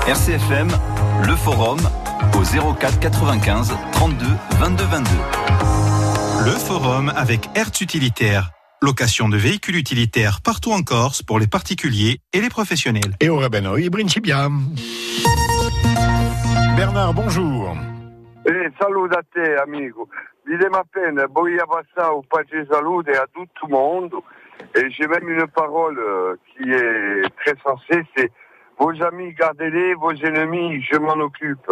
RCFM, le forum au 04 95 32 22 22. Le forum avec Hertz Utilitaire. Location de véhicules utilitaires partout en Corse pour les particuliers et les professionnels. E ora noi principiamo. Bernard, bonjour. Salut a te, amico. Dite-moi peine, voglio passare un paio di salute a tutto il mondo. Et j'ai même une parole qui est très sensée, c'est vos amis, gardez-les, vos ennemis, je m'en occupe.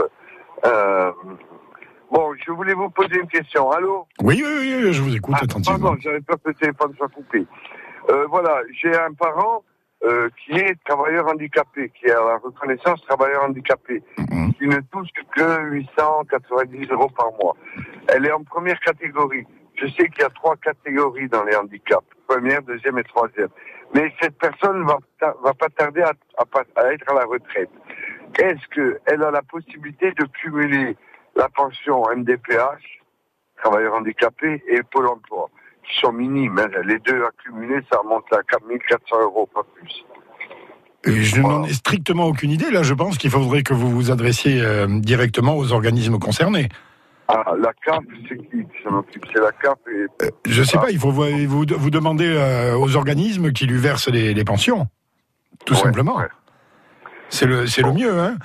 Bon, je voulais vous poser une question. Allô ? Oui, je vous écoute attentivement. Pardon, j'avais peur que le téléphone soit coupé. Voilà, j'ai un parent qui est travailleur handicapé, qui a la reconnaissance travailleur handicapé, qui ne touche que 890 € par mois. Elle est en première catégorie. Je sais qu'il y a 3 catégories dans les handicaps. Première, deuxième et troisième. Mais cette personne va pas tarder à être à la retraite. Est-ce qu'elle a la possibilité de cumuler la pension MDPH, travailleur handicapé, et Pôle emploi, qui sont minimes, hein. Les deux accumulés, ça remonte à 4 400 €, pas plus. Je n'en ai strictement aucune idée. Là, je pense qu'il faudrait que vous vous adressiez directement aux organismes concernés. Ah, la CAF, c'est qui s'en occupe ? C'est la CAF et... Je sais pas, il faut vous demander aux organismes qui lui versent les pensions. Tout simplement. Ouais. C'est le mieux, hein.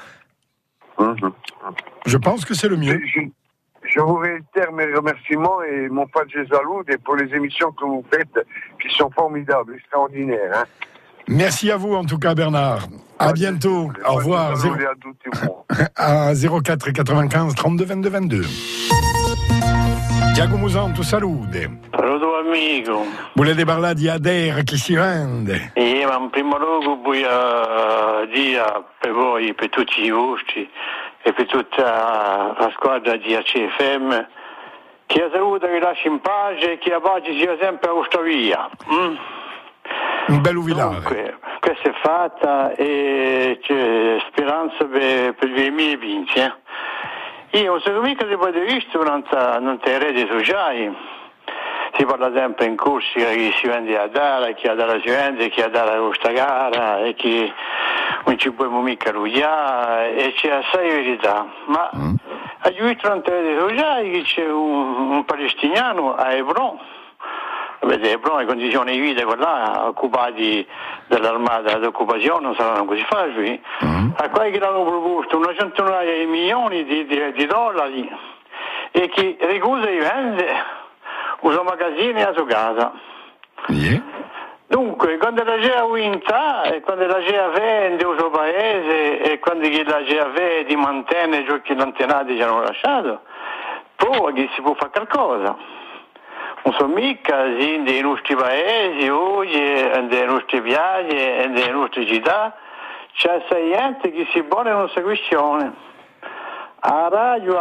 Je pense que c'est le mieux. Je vous réitère mes remerciements et mon pas de jaloux pour les émissions que vous faites, qui sont formidables, extraordinaires, hein. Merci à vous en tout cas, Bernard. À bientôt. Au revoir. À 04 95 32 22 22. Tiago Musanto, salute. Saluto amico. Volete parlare di Ader che si vende? Ma in primo luogo voglio dire per voi, per tutti i vostri e per tutta la squadra di ACFM che la salute vi lasci in pace e che la pace sia sempre a vostra via. Un bel uvilare. Dunque, questa è fatta e c'è speranza per il 2020. Io non so mica se avete visto non te reti sociali. Si parla sempre in Corsica chi si vende a dare, chi a dare si vende, chi a dare questa gara e chi non ci può mica rugliare e c'è assai verità. Ma a giudizio non te reti sociali che c'è un palestiniano a Hebron. Vedete, Hebron, le condizioni di vita quella occupati dall'armata d'occupazione non saranno così facili. A quelli che l'hanno proposto una centinaia di milioni di dollari e chi ricusa di vendere usa magazzini a sua casa. Yeah. Dunque, quando la GEA vinta e quando la GEA vende il suo paese e quando la GEA vede mantiene ciò che gli antenati ci hanno lasciato, poi si può fare qualcosa. Non sono mica dei nostri paesi, oggi, delle nostre piazze, delle nostre città, c'è gente che si pone in questa questione. A radio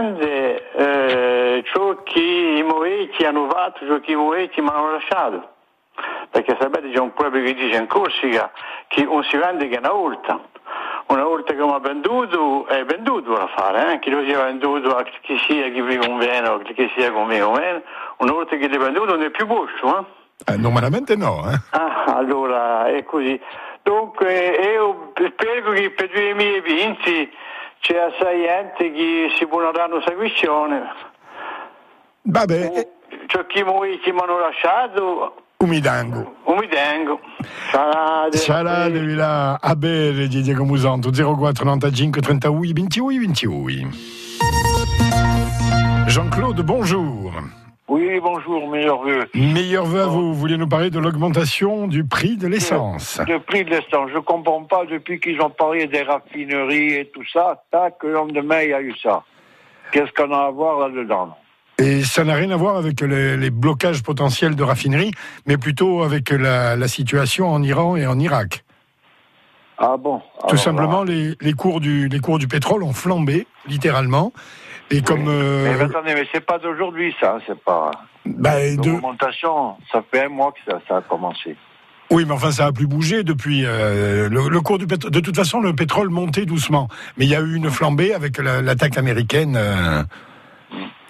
vende ciò che i movetti hanno fatto, ciò che i movetti mi hanno lasciato. Perché sapete c'è un proprio che dice in Corsica che non si vende che una volta. Una volta che mi ha venduto, è venduto da fare, Chi lo sia venduto a chi sia chi vi conviene o chi sia come conviene, una volta che l'hai venduto non è più vostro, Normalmente no, allora è così. Dunque io spero che per 2020 c'è assai gente che si poneranno questa questione. Vabbè. Ciò che mi hanno lasciato... Umidango. Sarà devi là a bere di Diego Musanto 04 95 31 28 28. Jean-Claude, bonjour. Oui, bonjour, meilleurs vœux. Meilleurs vœux à vous. Vous vouliez nous parler de l'augmentation du prix de l'essence. Le prix de l'essence, je ne comprends pas depuis qu'ils ont parlé des raffineries et tout ça, que le lendemain il y a eu ça. Qu'est-ce qu'on a à voir là-dedans ? Et ça n'a rien à voir avec les blocages potentiels de raffineries, mais plutôt avec la situation en Iran et en Irak. Ah bon ? Tout simplement, les cours du pétrole ont flambé, littéralement. Et comme... Mais attendez, mais c'est pas d'aujourd'hui, ça, c'est pas... L'augmentation, ça fait un mois que ça a commencé. Oui, mais enfin, ça a plus bougé depuis le cours du pétrole. De toute façon, le pétrole montait doucement. Mais il y a eu une flambée avec l'attaque américaine...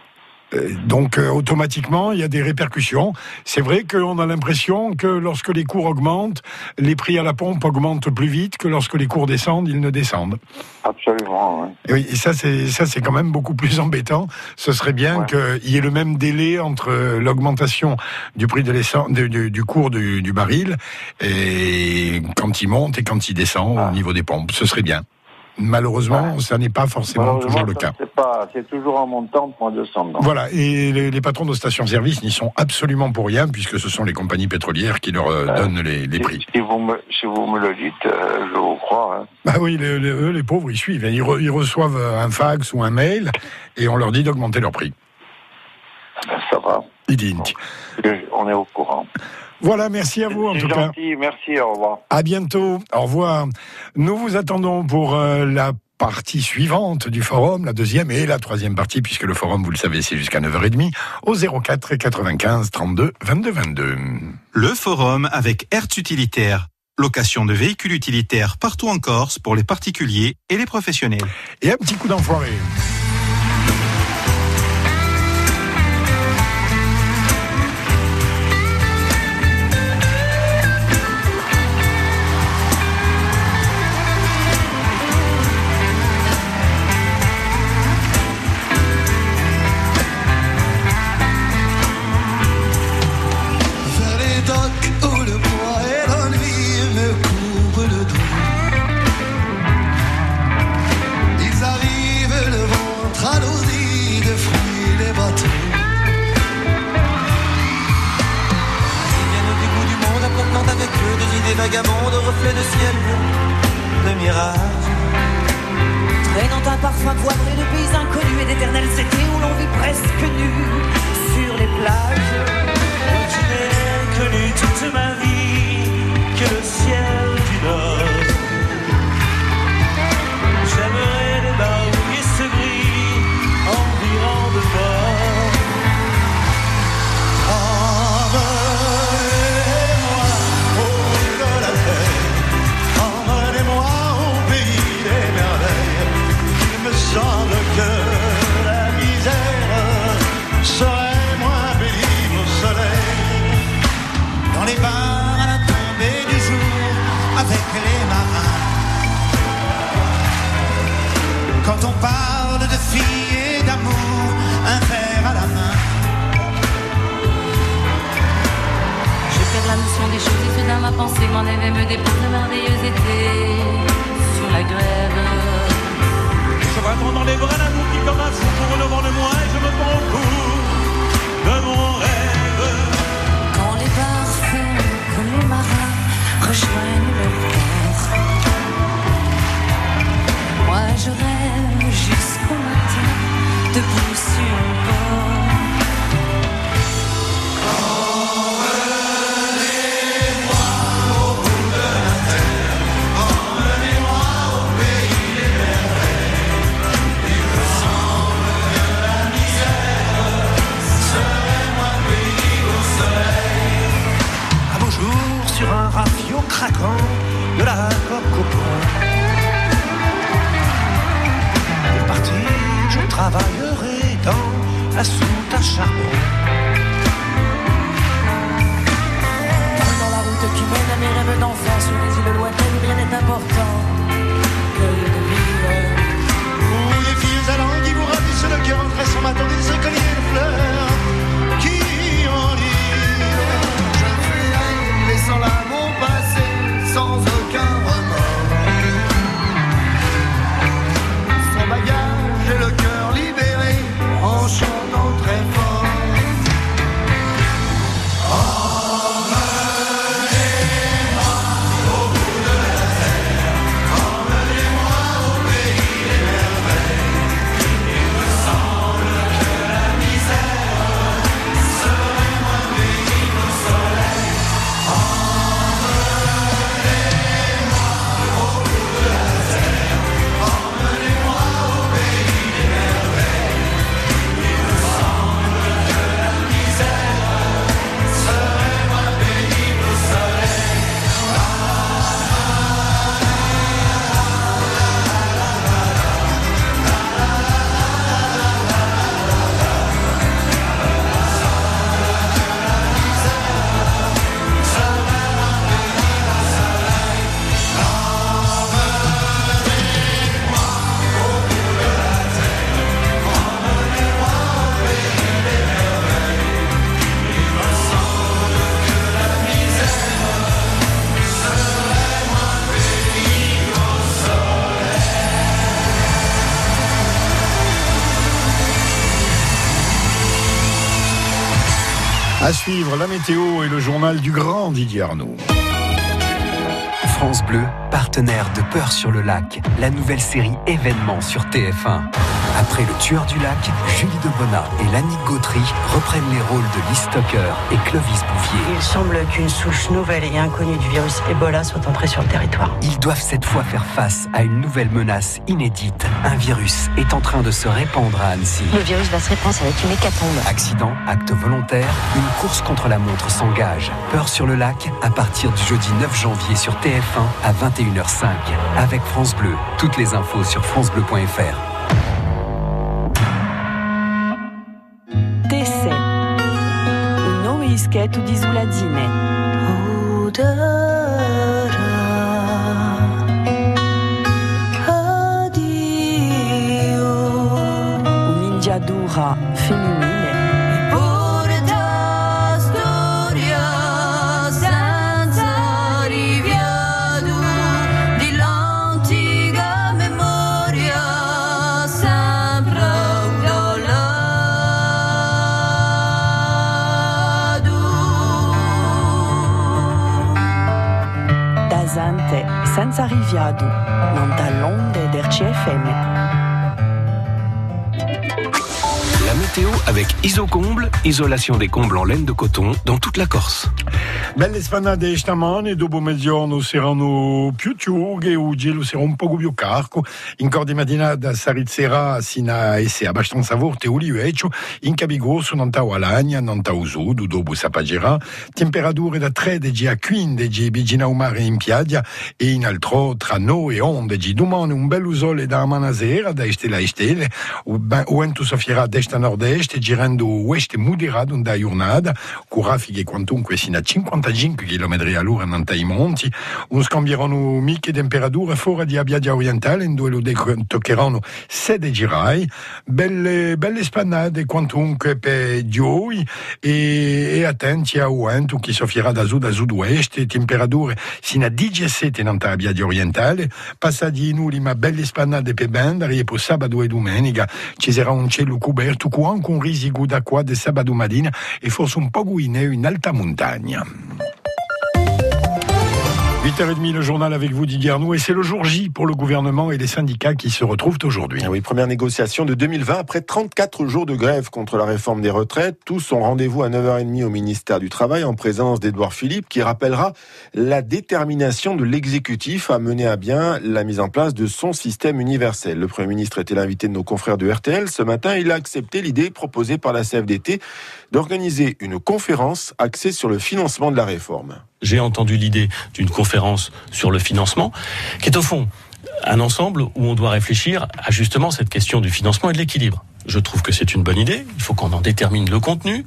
Donc automatiquement, il y a des répercussions. C'est vrai qu'on a l'impression que lorsque les cours augmentent, les prix à la pompe augmentent plus vite que lorsque les cours descendent, ils ne descendent. Absolument, oui. Et oui, et ça c'est quand même beaucoup plus embêtant. Ce serait bien qu'il y ait le même délai entre l'augmentation du prix de l'essence, du cours du baril, et quand il monte et quand il descend au niveau des pompes. Ce serait bien. Malheureusement, ça n'est pas forcément toujours le cas. C'est toujours en montant pour descendre. Voilà, et les patrons de stations-service n'y sont absolument pour rien, puisque ce sont les compagnies pétrolières qui leur donnent les prix. Si vous me le dites, je vous crois. Hein. Bah oui, les pauvres, ils suivent. Ils reçoivent un fax ou un mail, et on leur dit d'augmenter leur prix. Ça va. On est au courant. Voilà, merci à vous en tout cas. Merci, au revoir. À bientôt, au revoir. Nous vous attendons pour la partie suivante du forum, la deuxième et la troisième partie, puisque le forum, vous le savez, c'est jusqu'à 9h30, au 04 95 32 22 22. Le forum avec Hertz Utilitaire. Location de véhicules utilitaires partout en Corse pour les particuliers et les professionnels. Et un petit coup d'enfoiré. Vagabond de reflets de ciel, de mirage, traînant un parfum poivré de pays inconnus et d'éternels étés où l'on vit presque nu sur les plages. Moi qui n'ai connu toute ma vie que le ciel du Nord, j'aimerais les barouiller ce gris environ de bord. Semble que la misère serait moins pénible au soleil. Dans les bars à la tombée du jour, avec les marins. Quand on parle de filles et d'amour, un verre à la main. Je perds la notion des choses et soudain ma pensée m'en avait me dépose de merveilleux étés sur la grève. Je vois dans les bras l'amour qui comme un fou court devant de moi et je me prends au cou de mon rêve. Quand les parfums comme les marins rejoignent le port, moi je rêve jusqu'au matin debout sur le bord. Sur un rafio craquant de la coque au pont. Et parti, je travaillerai dans la soute à charbon. Dans la route qui mène à mes rêves d'enfant sur les îles lointaines où rien n'est important que de vivre. Où les filles allant qui vous ravissent le cœur en tressant m'attendent des colliers de fleurs qui en disent. Je fuirai laissant l'amour passer sans aucun remords. Sans bagage et le cœur libéré en chantant très fort. À suivre, la météo et le journal du grand Didier Arnaud. France Bleu, partenaire de Peur sur le lac, la nouvelle série événement sur TF1. Après Le Tueur du lac, Julie Debona et Lannick Gautry reprennent les rôles de Liz Tucker et Clovis Bouvier. Il semble qu'une souche nouvelle et inconnue du virus Ebola soit entrée sur le territoire. Ils doivent cette fois faire face à une nouvelle menace inédite. Un virus est en train de se répandre à Annecy. Le virus va se répandre, ça va être une hécatombe. Accident, acte volontaire, une course contre la montre s'engage. Peur sur le lac, à partir du jeudi 9 janvier sur TF1 à 21h05. Avec France Bleu, toutes les infos sur francebleu.fr. Tessè, un nome ischetto di Zuladine. Un'ingiadura femminile. Senza riviado, non dall'onde del CFM. La météo avec Isocomble, isolation des combles en laine de coton dans toute la Corse. Belle spanade stamane, dopo mezzogiorno saranno più ciughe, o gelo sarà un poco più carco. In cordi mattinata sarizera sino a essere abbastanza forte uliueccio, in cabigrosso non ta Alagna, non ta Usudu, dopo sapaggerà, temperature da 13 a 15 vicino al mare in piaggia e in altro tra 9 e 11. Domani un bel sole da manasera, da estela a stelle, o vento soffierà d'est a nord-est, girando oeste moderato da giornata, con raffiche quantunque sino a 55 km all'ora nei monti, scambieranno miche temperature fuori di Abbiadia orientale, in dove lo toccheranno 16 rai, belle spannate quantunque per gioi e attenti a vento che soffierà da sud-ouest, temperature sino a 17 in Abbiadia orientale, passati in ultima belle spannate per Bendari e poi sabato e domenica ci sarà un cielo coperto con anche un risico d'acqua di sabato mattina e forse un po' guineo in alta montagna. 8h30, le journal avec vous, Didier Arnaud, et c'est le jour J pour le gouvernement et les syndicats qui se retrouvent aujourd'hui. Oui, première négociation de 2020 après 34 jours de grève contre la réforme des retraites. Tous ont rendez-vous à 9h30 au ministère du Travail en présence d'Édouard Philippe qui rappellera la détermination de l'exécutif à mener à bien la mise en place de son système universel. Le Premier ministre était l'invité de nos confrères de RTL. Ce matin, il a accepté l'idée proposée par la CFDT d'organiser une conférence axée sur le financement de la réforme. J'ai entendu l'idée d'une conférence sur le financement, qui est au fond un ensemble où on doit réfléchir à justement cette question du financement et de l'équilibre. Je trouve que c'est une bonne idée, il faut qu'on en détermine le contenu.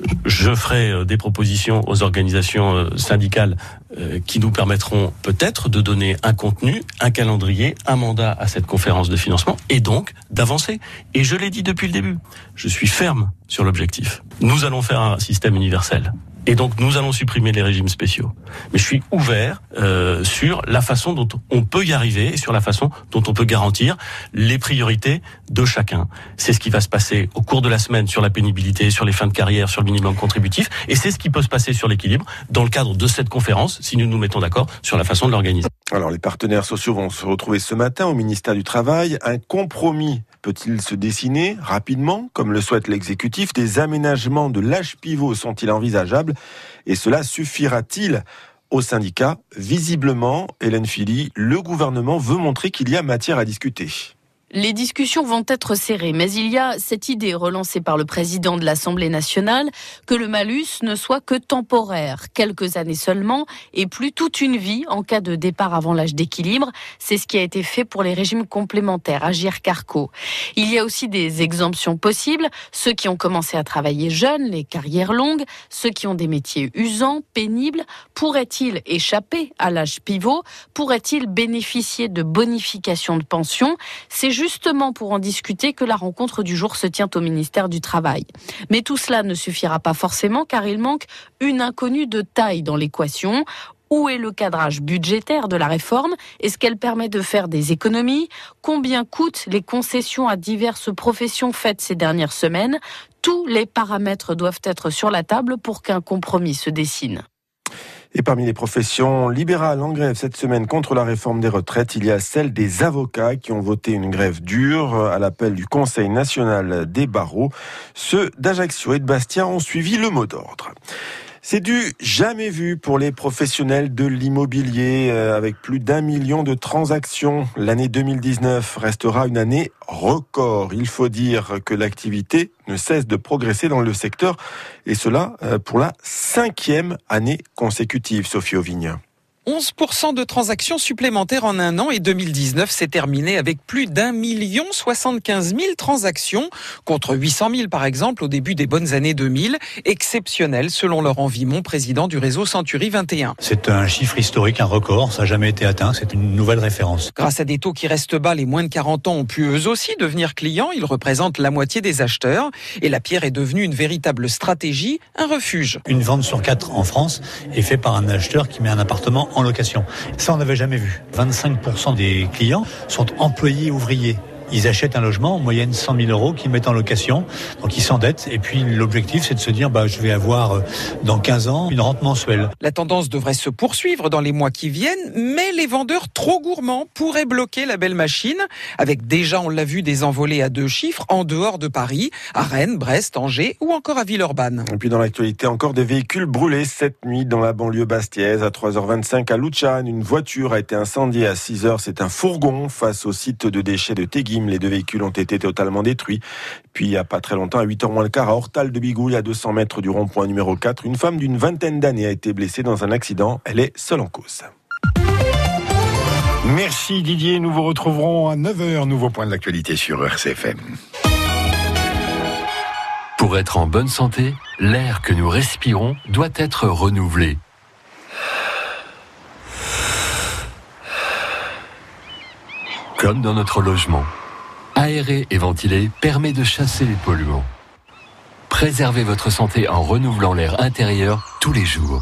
Je ferai des propositions aux organisations syndicales qui nous permettront peut-être de donner un contenu, un calendrier, un mandat à cette conférence de financement et donc d'avancer. Et je l'ai dit depuis le début, je suis ferme sur l'objectif. Nous allons faire un système universel. Et donc, nous allons supprimer les régimes spéciaux. Mais je suis ouvert sur la façon dont on peut y arriver et sur la façon dont on peut garantir les priorités de chacun. C'est ce qui va se passer au cours de la semaine sur la pénibilité, sur les fins de carrière, sur le minimum contributif. Et c'est ce qui peut se passer sur l'équilibre dans le cadre de cette conférence, si nous nous mettons d'accord sur la façon de l'organiser. Alors, les partenaires sociaux vont se retrouver ce matin au ministère du Travail. Un compromis peut-il se dessiner rapidement, comme le souhaite l'exécutif? Des aménagements de l'âge pivot sont-ils envisageables? Et cela suffira-t-il aux syndicats? Visiblement, Hélène Philly, le gouvernement veut montrer qu'il y a matière à discuter. Les discussions vont être serrées, mais il y a cette idée relancée par le président de l'Assemblée nationale que le malus ne soit que temporaire, quelques années seulement, et plus toute une vie en cas de départ avant l'âge d'équilibre. C'est ce qui a été fait pour les régimes complémentaires, Agirc Arrco. Il y a aussi des exemptions possibles, ceux qui ont commencé à travailler jeunes, les carrières longues, ceux qui ont des métiers usants, pénibles. Pourraient-ils échapper à l'âge pivot? Pourraient-ils bénéficier de bonifications de pension? C'est justement pour en discuter que la rencontre du jour se tient au ministère du Travail. Mais tout cela ne suffira pas forcément car il manque une inconnue de taille dans l'équation. Où est le cadrage budgétaire de la réforme? Est-ce qu'elle permet de faire des économies? Combien coûtent les concessions à diverses professions faites ces dernières semaines? Tous les paramètres doivent être sur la table pour qu'un compromis se dessine. Et parmi les professions libérales en grève cette semaine contre la réforme des retraites, il y a celle des avocats qui ont voté une grève dure à l'appel du Conseil national des barreaux. Ceux d'Ajaccio et de Bastia ont suivi le mot d'ordre. C'est du jamais vu pour les professionnels de l'immobilier, avec plus d'1 million de transactions. L'année 2019 restera une année record. Il faut dire que l'activité ne cesse de progresser dans le secteur, et cela pour la 5e année consécutive, Sophie Auvigne. 11% de transactions supplémentaires en un an, et 2019 s'est terminé avec plus d'1 075 000 transactions, contre 800 000 par exemple au début des bonnes années 2000, exceptionnel selon Laurent Vimon, président du réseau Century 21. C'est un chiffre historique, un record, ça n'a jamais été atteint, c'est une nouvelle référence. Grâce à des taux qui restent bas, les moins de 40 ans ont pu eux aussi devenir clients, ils représentent la moitié des acheteurs, et la pierre est devenue une véritable stratégie, un refuge. Une vente sur 4 en France est faite par un acheteur qui met un appartement en location. Ça, on n'avait jamais vu. 25% des clients sont employés ouvriers. Ils achètent un logement, en moyenne 100 000 euros, qu'ils mettent en location. Donc ils s'endettent. Et puis l'objectif, c'est de se dire, je vais avoir dans 15 ans une rente mensuelle. La tendance devrait se poursuivre dans les mois qui viennent, mais les vendeurs trop gourmands pourraient bloquer la belle machine, avec déjà, on l'a vu, des envolées à 2 chiffres en dehors de Paris, à Rennes, Brest, Angers ou encore à Villeurbanne. Et puis dans l'actualité, encore des véhicules brûlés cette nuit dans la banlieue bastiaise. À 3h25 à Luchan, une voiture a été incendiée. À 6h, c'est un fourgon face au site de déchets de Téguim. Les 2 véhicules ont été totalement détruits. Puis il n'y a pas très longtemps, à 8h moins le quart, à Hortal de Bigouille, à 200 mètres du rond-point numéro 4, une femme d'une vingtaine d'années a été blessée dans un accident. Elle est seule en cause. Merci Didier, nous vous retrouverons à 9h, nouveau point de l'actualité sur RCFM. Pour être en bonne santé, l'air que nous respirons doit être renouvelé. Comme dans notre logement, aérer et ventiler permet de chasser les polluants. Préservez votre santé en renouvelant l'air intérieur tous les jours.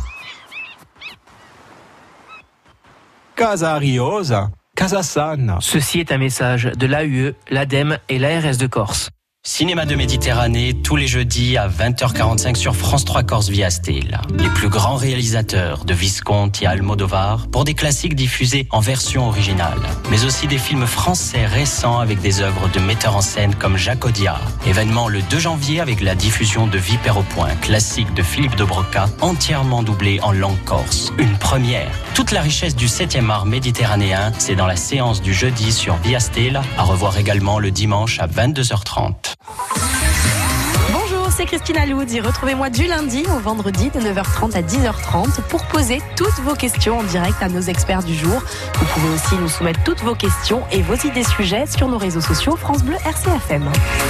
Casa Ariosa, Casa Sana. Ceci est un message de l'AUE, l'ADEME et l'ARS de Corse. Cinéma de Méditerranée, tous les jeudis à 20h45 sur France 3 Corse via Stella. Les plus grands réalisateurs de Visconti et Almodovar pour des classiques diffusés en version originale. Mais aussi des films français récents avec des œuvres de metteurs en scène comme Jacques Audiard. Événement le 2 janvier avec la diffusion de Vipère au point, classique de Philippe de Broca, entièrement doublé en langue corse. Une première. Toute la richesse du 7e art méditerranéen, c'est dans la séance du jeudi sur Via Stella, à revoir également le dimanche à 22h30. Bonjour, c'est Christina Loudi. Retrouvez-moi du lundi au vendredi de 9h30 à 10h30 pour poser toutes vos questions en direct à nos experts du jour. Vous pouvez aussi nous soumettre toutes vos questions et vos idées sujets sur nos réseaux sociaux France Bleu RCFM.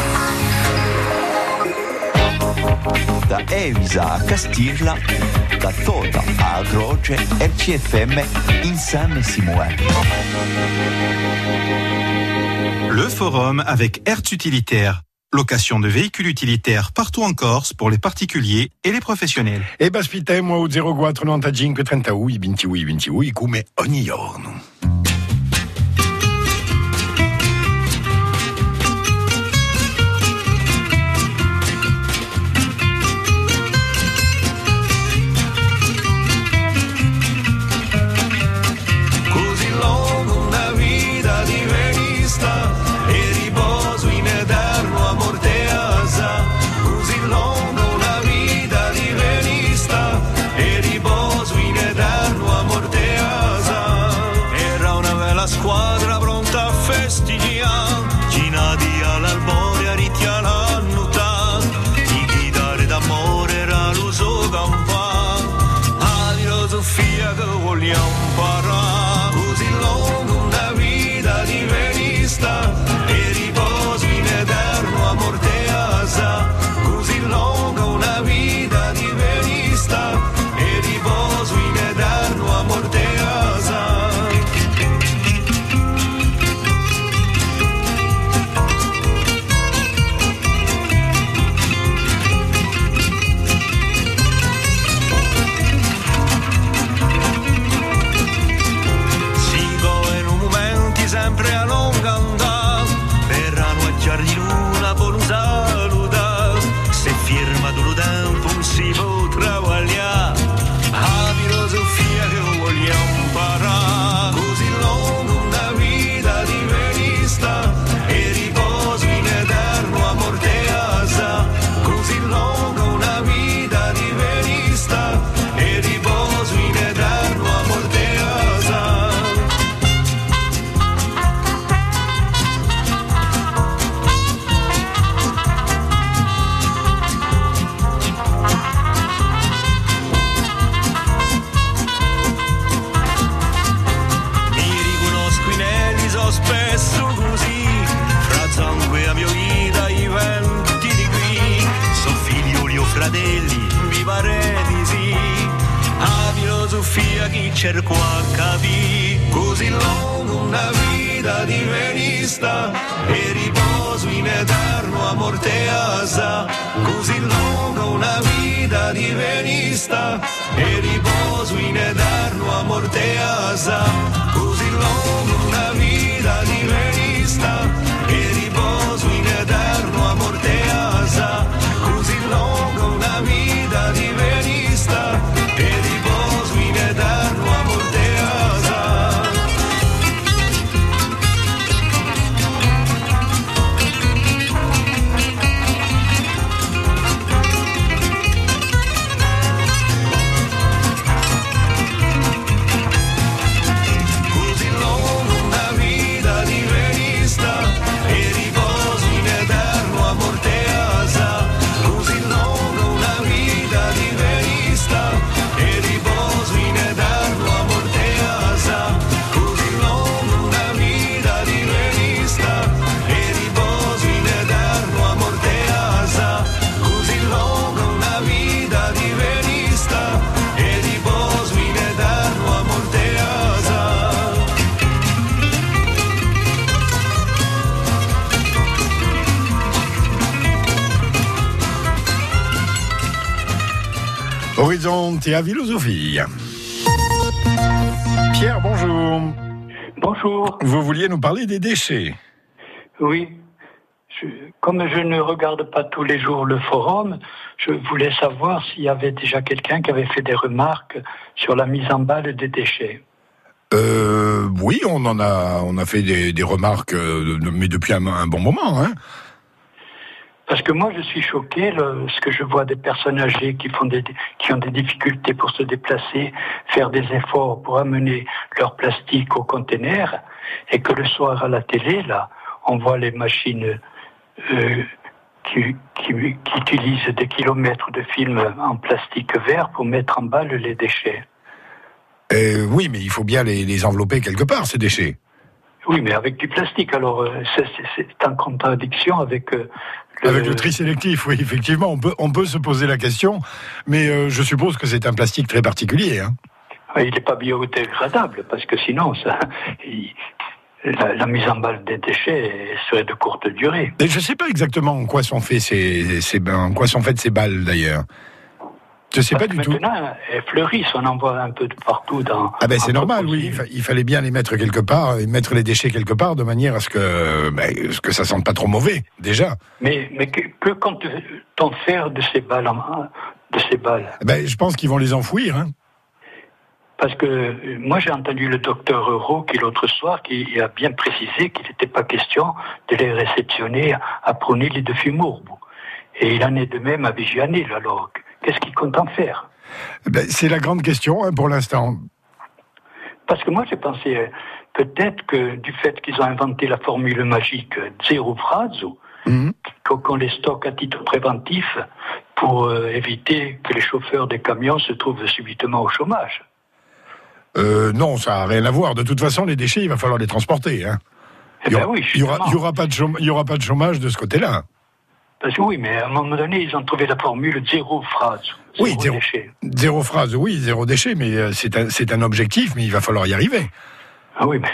Da Evisa a Castiglia, da Tota a Croce, RCFM, insieme si muove. Le forum avec Hertz Utilitaire. Location de véhicules utilitaires partout en Corse pour les particuliers et les professionnels. E baspitiamo au 0495 31 28 28 come ogni giorno. da chi cerco a capire. Così lungo una vita di venista e riposo in eterno amor te asa. Così lungo una vita di venista e riposo in eterno amor te asa. Così lungo una vita di venista e riposo in eterno amor te asa. Così lungo una vita di venista e riposo in eterno amor te asa. Così lungo una vita di venista e riposo in eterno amor te asa. Così lungo una vita di venista e riposo in eterno amor te asa. Così lungo una vita di venista e riposo in eterno amor te asa. Così lungo una vita di venista e riposo in eterno amor te asa. Orizzonti a philosophie. Pierre, bonjour. Bonjour. Vous vouliez nous parler des déchets. Oui. Comme je ne regarde pas tous les jours le forum, je voulais savoir s'il y avait déjà quelqu'un qui avait fait des remarques sur la mise en balle des déchets. Oui, on a fait des remarques, mais depuis un bon moment, hein. Parce que moi, je suis choqué lorsque je vois des personnes âgées qui ont des difficultés pour se déplacer, faire des efforts pour amener leur plastique au conteneur, et que le soir à la télé, là, on voit les machines qui utilisent des kilomètres de film en plastique vert pour mettre en balle les déchets. Oui, mais il faut bien les envelopper quelque part, ces déchets. Oui, mais avec du plastique. Alors, c'est en contradiction avec... Avec le tri sélectif, oui, effectivement, on peut se poser la question, mais je suppose que c'est un plastique très particulier. Hein. Il n'est pas biodégradable, parce que sinon, la mise en balle des déchets serait de courte durée. Et je ne sais pas exactement en quoi sont faites ces balles, d'ailleurs. Je ne sais pas du tout. Maintenant, elles fleurissent, on en voit un peu de partout dans... Ah ben c'est normal, oui. Il fallait bien les mettre quelque part, et mettre les déchets quelque part, de manière à ce que ça sente pas trop mauvais, déjà. Mais que compte-t-on faire de ces balles Je pense qu'ils vont les enfouir, hein. Parce que moi j'ai entendu le docteur Euro qui l'autre soir qui a bien précisé qu'il n'était pas question de les réceptionner à Prunil et de Fumourbo. Et il en est de même à Vigianil, alors... Qu'est-ce qu'ils comptent en faire ? C'est la grande question, hein, pour l'instant. Parce que moi, j'ai pensé peut-être que du fait qu'ils ont inventé la formule magique zéro phrase, qu'on les stocke à titre préventif pour éviter que les chauffeurs des camions se trouvent subitement au chômage. Non, ça n'a rien à voir. De toute façon, les déchets, il va falloir les transporter. Hein. Il n'y aura pas de chômage de ce côté-là. Parce que oui, mais à un moment donné, ils ont trouvé la formule zéro phrase, zéro déchet. Zéro phrase, oui, zéro déchet, mais c'est un objectif, mais il va falloir y arriver. Ah oui, mais...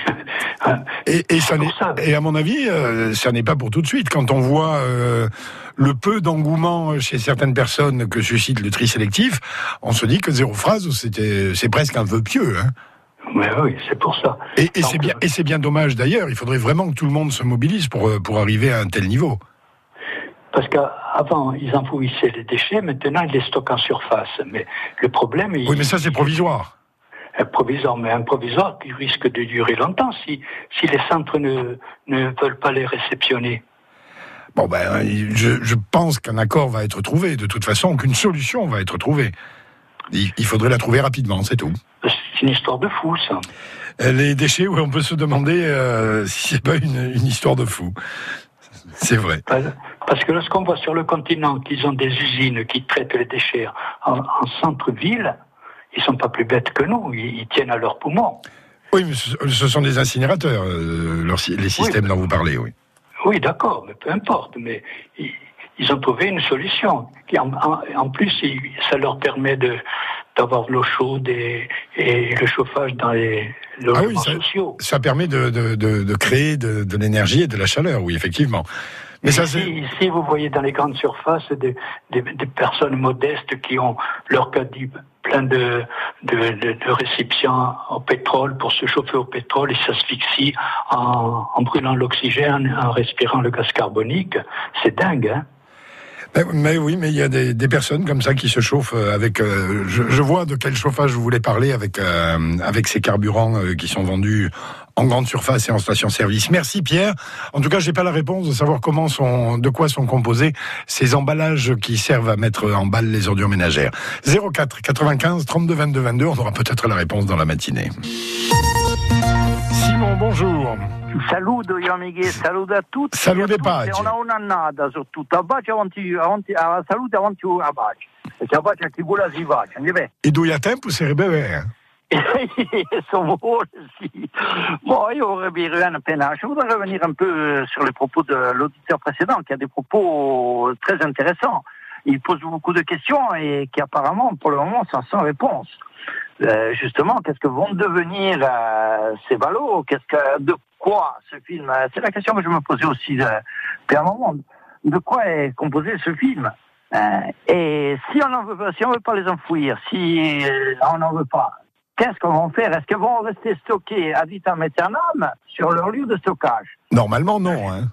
Et à mon avis, ça n'est pas pour tout de suite. Quand on voit le peu d'engouement chez certaines personnes que suscite le tri sélectif, on se dit que zéro phrase, c'est presque un vœu pieux, hein. Mais oui, c'est pour ça. Et c'est bien dommage d'ailleurs, il faudrait vraiment que tout le monde se mobilise pour arriver à un tel niveau. Parce qu'avant, ils enfouissaient les déchets, maintenant, ils les stockent en surface. Mais le problème... Oui, mais ça, c'est provisoire. Un provisoire qui risque de durer longtemps si les centres ne veulent pas les réceptionner. Bon, je pense qu'un accord va être trouvé, de toute façon, qu'une solution va être trouvée. Il faudrait la trouver rapidement, c'est tout. C'est une histoire de fou, ça. Les déchets, oui, on peut se demander si c'est pas une histoire de fou. C'est vrai. Parce que lorsqu'on voit sur le continent qu'ils ont des usines qui traitent les déchets en centre-ville, ils sont pas plus bêtes que nous, ils tiennent à leurs poumons. Oui, mais ce sont des incinérateurs, les systèmes dont vous parlez, oui. Oui, d'accord, mais peu importe, mais ils ont trouvé une solution. En plus, ça leur permet d'avoir de l'eau chaude et le chauffage dans les logements sociaux. Ça permet de créer de l'énergie et de la chaleur, oui, effectivement. Mais ça, ici, vous voyez dans les grandes surfaces des personnes modestes qui ont leur caddie plein de récipients au pétrole pour se chauffer au pétrole et s'asphyxient en brûlant l'oxygène, en respirant le gaz carbonique. C'est dingue, hein? Mais oui, mais il y a des personnes comme ça qui se chauffent avec. Je vois de quel chauffage vous voulez parler avec ces carburants qui sont vendus en grande surface et en station-service. Merci Pierre. En tout cas, j'ai pas la réponse de savoir de quoi sont composés ces emballages qui servent à mettre en balle les ordures ménagères. 04 95 32 22 22. On aura peut-être la réponse dans la matinée. Simon, bonjour. Saluto io amici, saluto a tutti. Saluto Pace. Una un'annata su tutto. A bacio avanti, a salute avanti a bacio. Perché a bacio chi vuole si bacia, E due a tempo sarebbe bene. Son rôle, si. Bon, io vorrei appena. Je voudrais revenir un peu sur les propos de l'auditeur précédent, qui a des propos très intéressants. Il pose beaucoup de questions et qui apparemment, pour le moment, sont sans réponse. Justement, qu'est-ce que vont devenir ces ballots? De quoi ce film? C'est la question que je me posais aussi depuis un moment. De quoi est composé ce film? Et si on n'en veut pas, si on veut pas les enfouir, si on n'en veut pas, qu'est-ce qu'on va faire? Est-ce qu'ils vont rester stockés ad vitam aeternam sur leur lieu de stockage? Normalement, non, hein.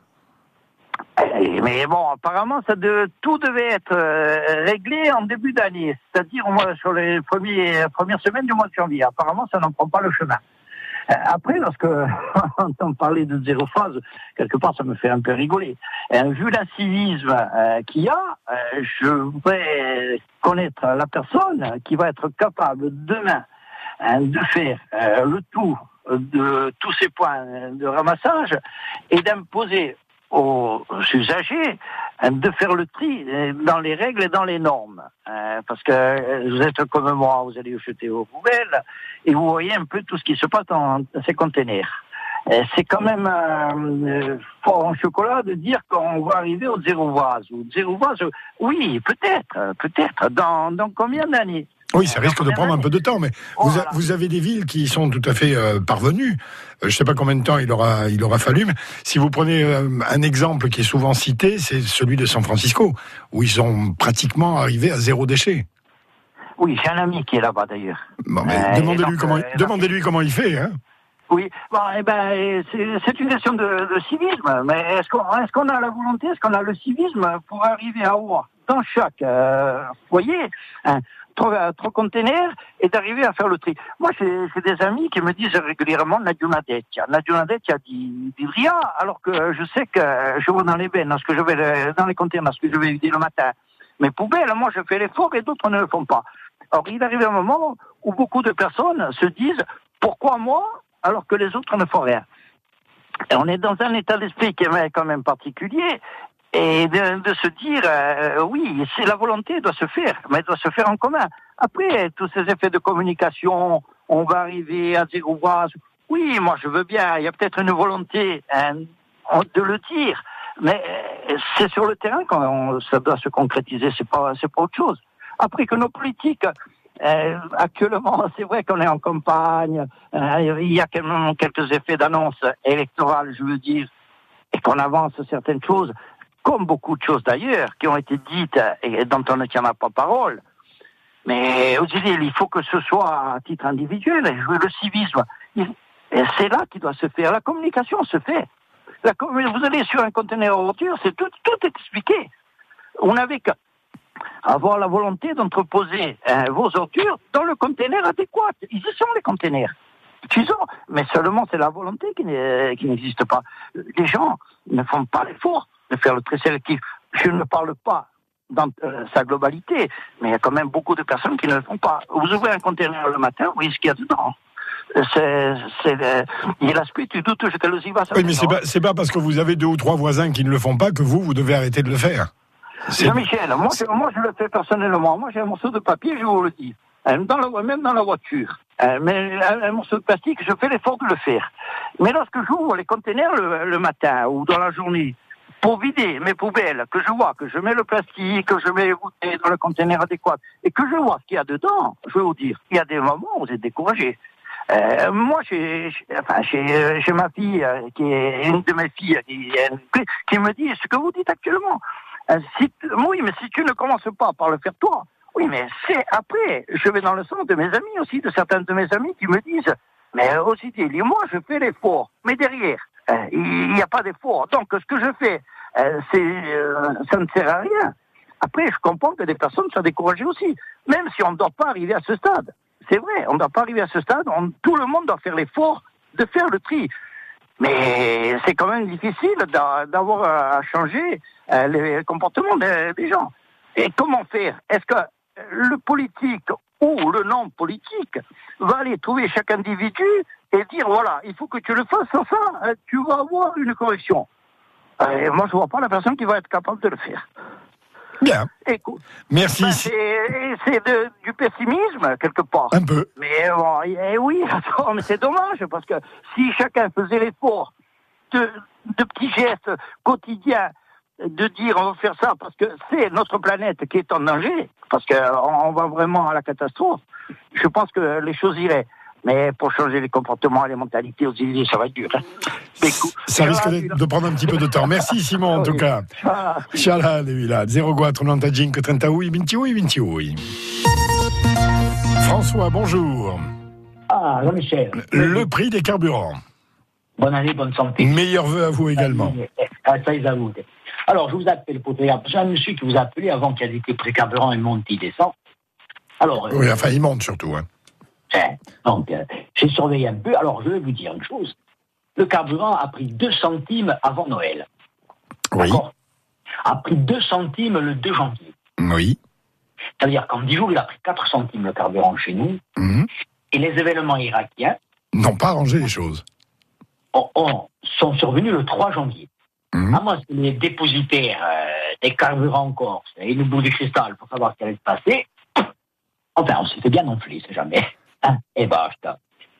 Mais bon, apparemment, tout devait être réglé en début d'année, c'est-à-dire sur les premières semaines du mois de janvier. Apparemment, ça n'en prend pas le chemin. Après, lorsque on entend parler de zéro phase, quelque part, ça me fait un peu rigoler. Vu l'incivisme qu'il y a, je voudrais connaître la personne qui va être capable demain de faire le tour de tous ces points de ramassage et d'imposer aux usagers de faire le tri dans les règles et dans les normes. Parce que vous êtes comme moi, vous allez jeter vos poubelles et vous voyez un peu tout ce qui se passe dans ces containers. C'est quand même fort en chocolat de dire qu'on va arriver au zéro vase. Ou zéro vase, oui, peut-être. Dans combien d'années? Oui, ça risque de prendre un peu de temps, mais voilà. Vous avez des villes qui sont tout à fait parvenues. Je ne sais pas combien de temps il aura fallu, mais si vous prenez un exemple qui est souvent cité, c'est celui de San Francisco, où ils sont pratiquement arrivés à zéro déchet. Oui, j'ai un ami qui est là-bas d'ailleurs. Bon, mais demandez-lui comment il fait, hein. Oui, bon, c'est une question de civisme, mais est-ce qu'on a la volonté, est-ce qu'on a le civisme pour arriver à avoir dans chaque foyer trois containers et d'arriver à faire le tri. Moi, j'ai des amis qui me disent régulièrement Nadjunadetja di rien, alors que je sais que je vais dans les bennes, parce que je vais dans les containers, parce que je vais vider le matin. Mes poubelles, moi, je fais l'effort et d'autres ne le font pas. Alors, il arrive un moment où beaucoup de personnes se disent pourquoi moi, alors que les autres ne font rien. Et on est dans un état d'esprit qui est quand même particulier. Et de se dire, oui, c'est la volonté doit se faire, mais elle doit se faire en commun. Après, tous ces effets de communication, on va arriver à zéro vase. Oui, moi je veux bien, il y a peut-être une volonté de le dire, mais c'est sur le terrain quand ça doit se concrétiser, c'est pas autre chose. Après que nos politiques, actuellement, c'est vrai qu'on est en campagne, il y a quand même quelques effets d'annonce électorale, je veux dire, et qu'on avance certaines choses, comme beaucoup de choses d'ailleurs, qui ont été dites et dont on ne tiendra pas parole. Mais il faut que ce soit à titre individuel, le civisme. C'est là qu'il doit se faire. La communication se fait. Vous allez sur un conteneur ordure, c'est tout expliqué. On n'avait qu'à avoir la volonté d'entreposer vos ordures dans le conteneur adéquat. Ils y sont, les conteneurs. Mais seulement c'est la volonté qui n'existe pas. Les gens ne font pas l'effort de faire le tri sélectif. Je ne parle pas dans sa globalité, mais il y a quand même beaucoup de personnes qui ne le font pas. Vous ouvrez un conteneur le matin, vous voyez ce qu'il y a dedans. Il y a l'aspect du doute, je te le dis pas. Oui, mais c'est pas parce que vous avez 2 ou 3 voisins qui ne le font pas que vous devez arrêter de le faire. Jean-Michel, moi je le fais personnellement. Moi j'ai un morceau de papier, je vous le dis. Même dans la voiture. Mais un morceau de plastique, je fais l'effort de le faire. Mais lorsque j'ouvre les conteneurs le matin ou dans la journée, pour vider mes poubelles, que je vois, que je mets le plastique, que je mets les bouteilles dans le conteneur adéquat, et que je vois ce qu'il y a dedans, je vais vous dire, il y a des moments où vous êtes découragé. Moi, j'ai ma fille, qui est une de mes filles, qui me dit ce que vous dites actuellement. Oui, mais si tu ne commences pas par le faire toi, oui, mais c'est après. Je vais dans le sens de mes amis aussi, de certains de mes amis qui me disent, mais aussi, moi, je fais l'effort, mais derrière, il n'y a pas d'effort. Donc, ce que je fais, ça ne sert à rien. Après, je comprends que des personnes soient découragées aussi, même si on ne doit pas arriver à ce stade. C'est vrai, on ne doit pas arriver à ce stade, tout le monde doit faire l'effort de faire le tri. Mais c'est quand même difficile d'avoir à changer les comportements des gens. Et comment faire? Est-ce que le politique ou le non-politique va aller trouver chaque individu et dire, voilà, il faut que tu le fasses sans ça, tu vas avoir une correction. Et moi, je ne vois pas la personne qui va être capable de le faire. Bien. Écoute, merci. C'est du pessimisme, quelque part. Un peu. Mais bon, oui, mais c'est dommage, parce que si chacun faisait l'effort de petits gestes quotidiens, de dire on va faire ça, parce que c'est notre planète qui est en danger, parce qu'on va vraiment à la catastrophe, je pense que les choses iraient. Mais pour changer les comportements et les mentalités aux idées, ça va être dur. Hein. Ça risque de prendre un petit peu de temps. Merci Simon, en tout cas. Ciao, Lévila. 04 95 38 28 28. François, bonjour. Ah, Jean-Michel. Le prix des carburants. Bonne année, bonne santé. Meilleurs vœux à vous également. Ça, ils avouent. Alors, je vous appelle pour j'ai un monsieur qui vous a appelé avant qu'il y ait des prix carburants, il monte, il descend. Alors, oui, enfin, il monte surtout. Hein. Donc, j'ai surveillé un peu. Alors, je vais vous dire une chose. Le carburant a pris 2 centimes avant Noël. Oui. D'accord ? A pris 2 centimes le 2 janvier. Oui. C'est-à-dire qu'en 10 jours, il a pris 4 centimes le carburant chez nous. Mmh. Et les événements irakiens n'ont pas arrangé les choses. Sont survenus le 3 janvier. Mmh. À moi, c'est les dépositaires des carburants en Corse et le bout du cristal pour savoir ce qui allait se passer. Enfin, on s'est fait bien enfler, c'est jamais. Hein, et basta.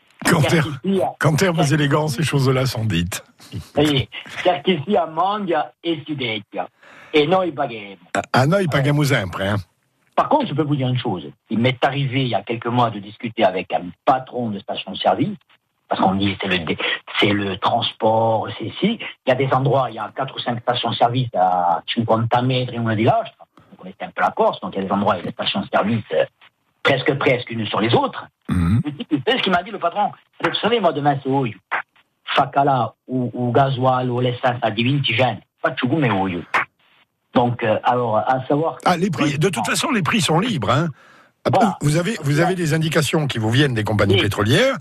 Quand termes élégants, ces choses-là sont dites. Oui, car qu'ici a mangia e si decchia. Et noi paghiamo. A noi paghiamo sempre, hein. Par contre, je peux vous dire une chose. Il m'est arrivé, il y a quelques mois, de discuter avec un patron de station-service, parce qu'on dit c'est le transport, c'est ici. Il y a des endroits, il y a 4 ou 5 stations-service à 50 mètres et on a dit là, vous connaissez un peu la Corse, donc il y a des endroits, il y a des stations-service presque unes sur les autres. Mmh. C'est ce qu'il m'a dit le patron. Vous savez, moi, demain, c'est Oyo. Fakala ou gasoil ou l'essence à 20 gènes. Pas de chougou, mais Oyo. Donc, alors, à savoir... Ah, les prix, de toute façon, les prix sont libres, hein. Voilà. Vous avez des indications qui vous viennent des compagnies pétrolières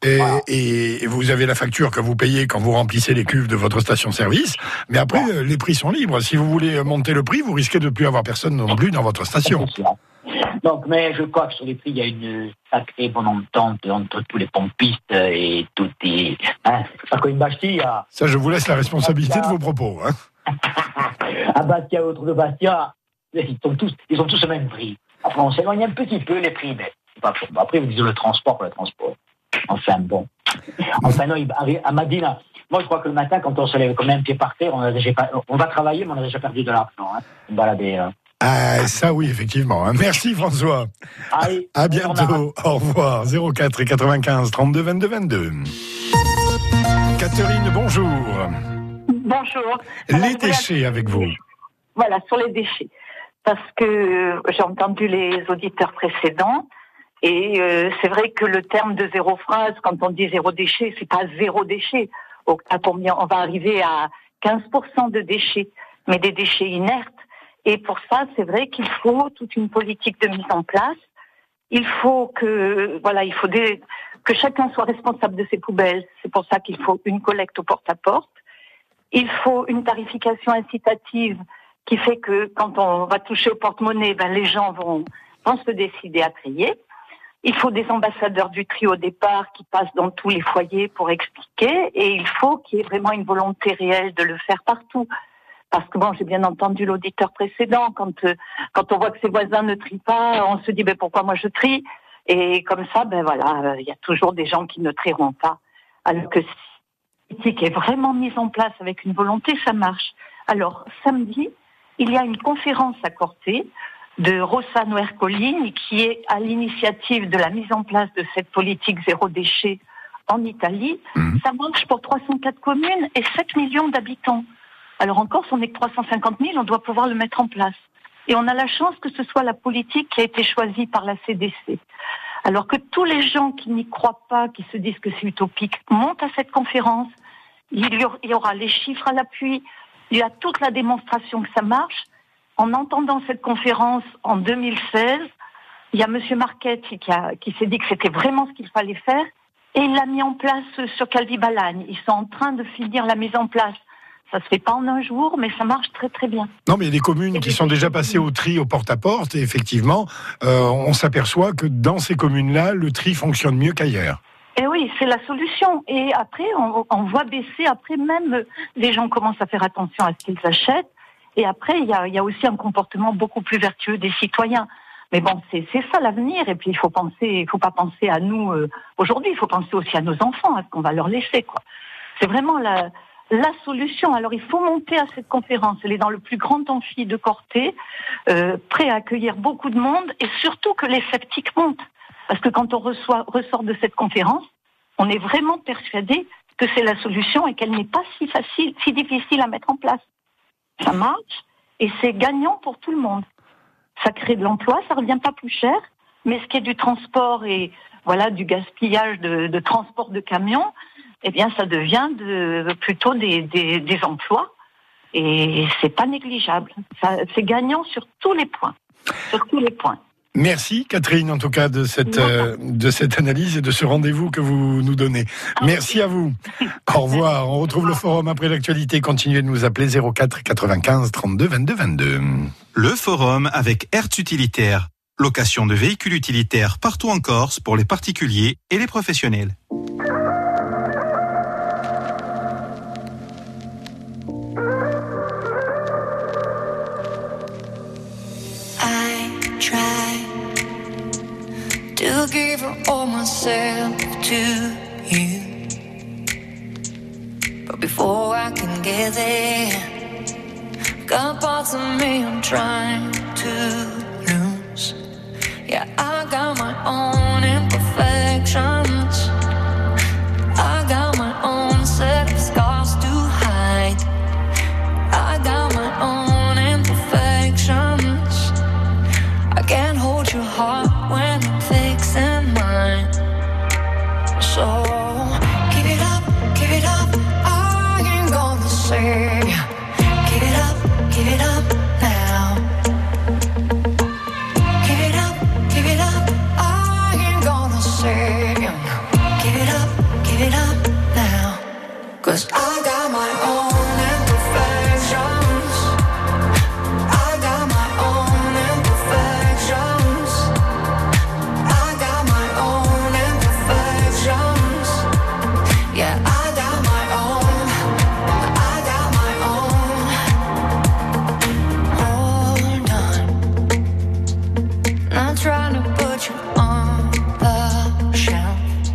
et vous avez la facture que vous payez quand vous remplissez les cuves de votre station-service. Mais après, les prix sont libres. Si vous voulez monter le prix, vous risquez de ne plus avoir personne non plus dans votre station. Donc, mais je crois que sur les prix, il y a une sacrée bonne entente entre tous les pompistes et tout les... Hein, ça, je vous laisse la responsabilité de vos propos. Hein. À Bastia, autour de Bastia, ils ont tous le même prix. Après, on s'éloigne un petit peu les prix, mais c'est pas faux. Après, vous dites le transport pour le transport. Enfin, bon. Enfin, non, à Madina, moi, je crois que le matin, quand on se lève comme un pied par terre, on va travailler, mais on a déjà perdu de l'argent. Hein. Balader. Ah, ça oui, effectivement. Hein. Merci François. Allez, à bientôt. Au revoir. 04 95 32 22 22. Catherine, bonjour. Bonjour. Les déchets avec vous. Voilà, sur les déchets. Parce que j'ai entendu les auditeurs précédents et c'est vrai que le terme de zéro phrase, quand on dit zéro déchet, c'est pas zéro déchet. À combien on va arriver à 15% de déchets, mais des déchets inertes. Et pour ça, c'est vrai qu'il faut toute une politique de mise en place. Il faut que chacun soit responsable de ses poubelles. C'est pour ça qu'il faut une collecte au porte-à-porte. Il faut une tarification incitative qui fait que quand on va toucher au porte-monnaie, les gens vont se décider à trier. Il faut des ambassadeurs du tri au départ qui passent dans tous les foyers pour expliquer, et il faut qu'il y ait vraiment une volonté réelle de le faire partout. Parce que j'ai bien entendu l'auditeur précédent, quand on voit que ses voisins ne trient pas, on se dit pourquoi moi je trie, et comme ça il y a toujours des gens qui ne trieront pas. Alors que politique est vraiment mise en place avec une volonté, ça marche. Alors, samedi, il y a une conférence à Corté de Rossano Ercolini qui est à l'initiative de la mise en place de cette politique zéro déchet en Italie. Ça marche pour 304 communes et 7 millions d'habitants. Alors en Corse, on n'est que 350 000, on doit pouvoir le mettre en place. Et on a la chance que ce soit la politique qui a été choisie par la CDC. Alors que tous les gens qui n'y croient pas, qui se disent que c'est utopique, montent à cette conférence. Il y aura les chiffres à l'appui, il y a toute la démonstration que ça marche. En entendant cette conférence en 2016, il y a M. Marchetti qui s'est dit que c'était vraiment ce qu'il fallait faire et il l'a mis en place sur Calvi-Balagne. Ils sont en train de finir la mise en place. Ça se fait pas en un jour, mais ça marche très très bien. Non, mais il y a des communes qui sont déjà passées au tri au porte-à-porte et effectivement, on s'aperçoit que dans ces communes-là, le tri fonctionne mieux qu'ailleurs. Et oui, c'est la solution. Et après, on voit baisser. Après, même les gens commencent à faire attention à ce qu'ils achètent. Et après, il y a aussi un comportement beaucoup plus vertueux des citoyens. Mais bon, c'est ça l'avenir. Et puis, il faut pas penser à nous aujourd'hui. Il faut penser aussi à nos enfants, à ce qu'on va leur laisser, quoi. C'est vraiment la solution. Alors, il faut monter à cette conférence. Elle est dans le plus grand amphi de Corté, prêt à accueillir beaucoup de monde et surtout que les sceptiques montent. Parce que quand on ressort de cette conférence, on est vraiment persuadé que c'est la solution et qu'elle n'est pas si difficile à mettre en place. Ça marche et c'est gagnant pour tout le monde. Ça crée de l'emploi, ça revient pas plus cher, mais ce qui est du transport et voilà du gaspillage de transport de camions, eh bien ça devient plutôt des emplois et c'est pas négligeable. C'est gagnant sur tous les points. Sur tous les points. Merci Catherine, en tout cas, de cette analyse et de ce rendez-vous que vous nous donnez. Merci à vous. Au revoir. On retrouve le forum après l'actualité. Continuez de nous appeler 04 95 32 22 22. Le forum avec Hertz Utilitaire. Location de véhicules utilitaires partout en Corse pour les particuliers et les professionnels. To give all myself to you, but before I can get there, got parts of me I'm trying to lose. Yeah, I got my own imperfections, I got my own set of scars to hide, I got my own imperfections. I can't hold your heart when I'm fixing mine. So give it up, I ain't gonna say. Give it up now. Give it up, I ain't gonna say. Give it up now. 'Cause I got my own imperfections, I got my own imperfections, I got my own imperfections. Yeah, I got my own, I got my own. Hold on, not trying to put you on the shelf,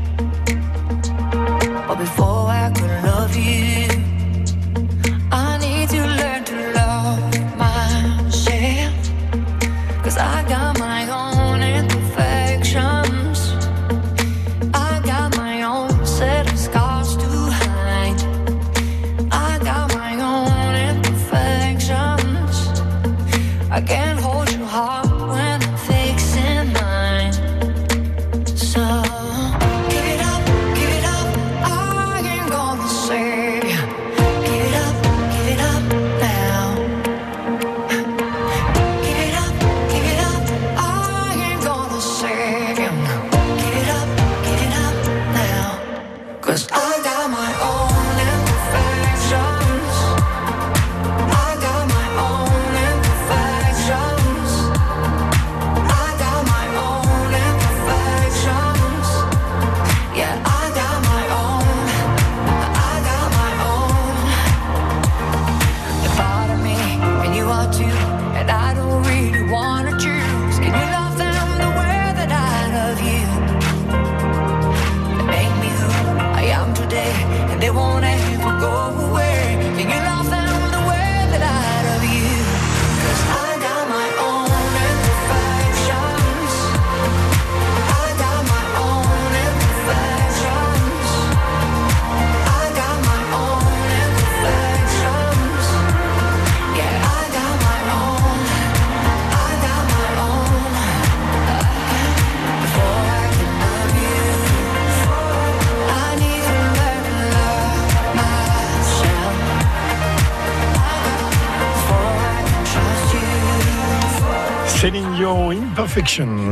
but before I could love you, I need to learn to love myself. 'Cause I got my own imperfections, I got my own set of scars to hide, I got my own imperfections. I can't hold your heart when I'm fixing mine. So give it up, I ain't gonna say. Give it up now. Give it up, I ain't gonna say. Give it up now. 'Cause I got my own imperfections, I got my own imperfections. Céline Dion, Imperfections.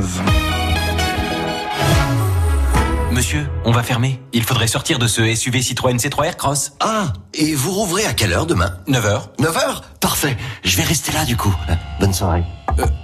Monsieur, on va fermer. Il faudrait sortir de ce SUV Citroën C3 Aircross. Ah, et vous rouvrez à quelle heure demain ? 9h. 9h ? Parfait. Je vais rester là du coup. Bonne soirée. Monsieur ?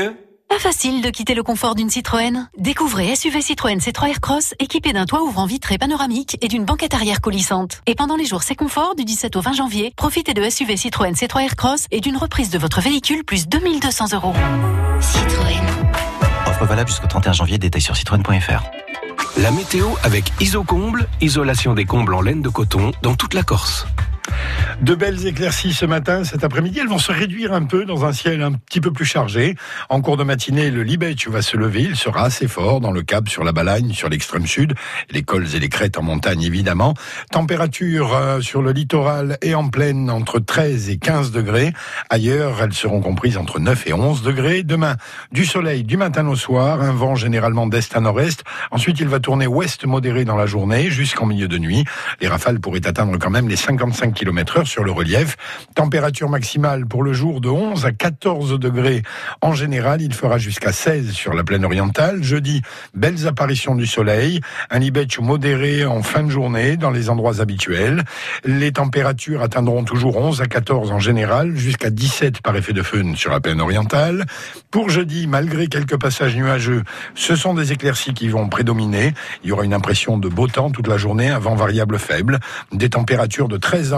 Pas facile de quitter le confort d'une Citroën. Découvrez SUV Citroën C3 Aircross équipé d'un toit ouvrant vitré panoramique et d'une banquette arrière coulissante. Et pendant les jours C'est Confort du 17 au 20 janvier, profitez de SUV Citroën C3 Aircross et d'une reprise de votre véhicule plus 2200 €. Citroën. Offre valable jusqu'au 31 janvier, détail sur citroën.fr. La météo avec Isocomble, isolation des combles en laine de coton dans toute la Corse. De belles éclaircies ce matin, cet après-midi, elles vont se réduire un peu dans un ciel un petit peu plus chargé. En cours de matinée, le Libetch va se lever, il sera assez fort dans le Cap, sur la Balagne, sur l'extrême sud, les cols et les crêtes en montagne évidemment. Température sur le littoral et en plaine entre 13 et 15 degrés. Ailleurs, elles seront comprises entre 9 et 11 degrés. Demain, du soleil du matin au soir, un vent généralement d'est à nord-est. Ensuite, il va tourner ouest modéré dans la journée jusqu'en milieu de nuit. Les rafales pourraient atteindre quand même les 55 km/h sur le relief. Température maximale pour le jour de 11 à 14 degrés. En général, il fera jusqu'à 16 sur la plaine orientale. Jeudi, belles apparitions du soleil. Un Libetch modéré en fin de journée dans les endroits habituels. Les températures atteindront toujours 11 à 14 en général, jusqu'à 17 par effet de fön sur la plaine orientale. Pour jeudi, malgré quelques passages nuageux, ce sont des éclaircies qui vont prédominer. Il y aura une impression de beau temps toute la journée, un vent variable faible. Des températures de 13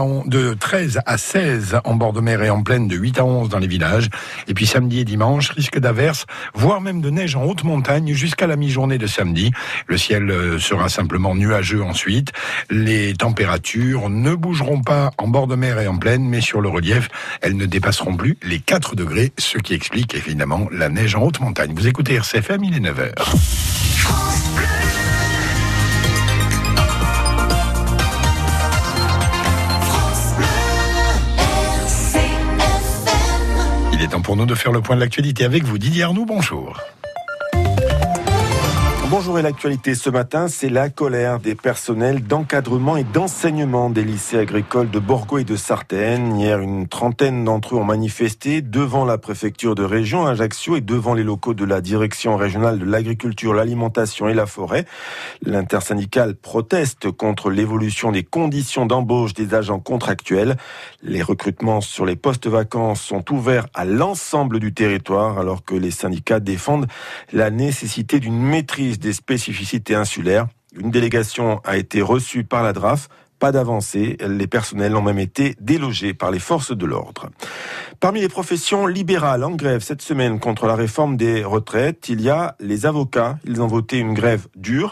à 16 en bord de mer et en plaine, de 8 à 11 dans les villages. Et puis samedi et dimanche, risque d'averses, voire même de neige en haute montagne jusqu'à la mi-journée de samedi. Le ciel sera simplement nuageux ensuite. Les températures ne bougeront pas en bord de mer et en plaine, mais sur le relief, elles ne dépasseront plus les 4 degrés, ce qui explique évidemment la neige en haute montagne. Vous écoutez RCFM, il est 9h. Il est temps pour nous de faire le point de l'actualité avec vous. Didier Arnoux, bonjour. Bonjour, et l'actualité ce matin, c'est la colère des personnels d'encadrement et d'enseignement des lycées agricoles de Borgo et de Sartène. Hier, une trentaine d'entre eux ont manifesté devant la préfecture de région à Ajaccio et devant les locaux de la direction régionale de l'agriculture, l'alimentation et la forêt. L'intersyndicale proteste contre l'évolution des conditions d'embauche des agents contractuels. Les recrutements sur les postes vacants sont ouverts à l'ensemble du territoire, alors que les syndicats défendent la nécessité d'une maîtrise des spécificités insulaires. Une délégation a été reçue par la DRAF. Pas d'avancée. Les personnels ont même été délogés par les forces de l'ordre. Parmi les professions libérales en grève cette semaine contre la réforme des retraites, il y a les avocats. Ils ont voté une grève dure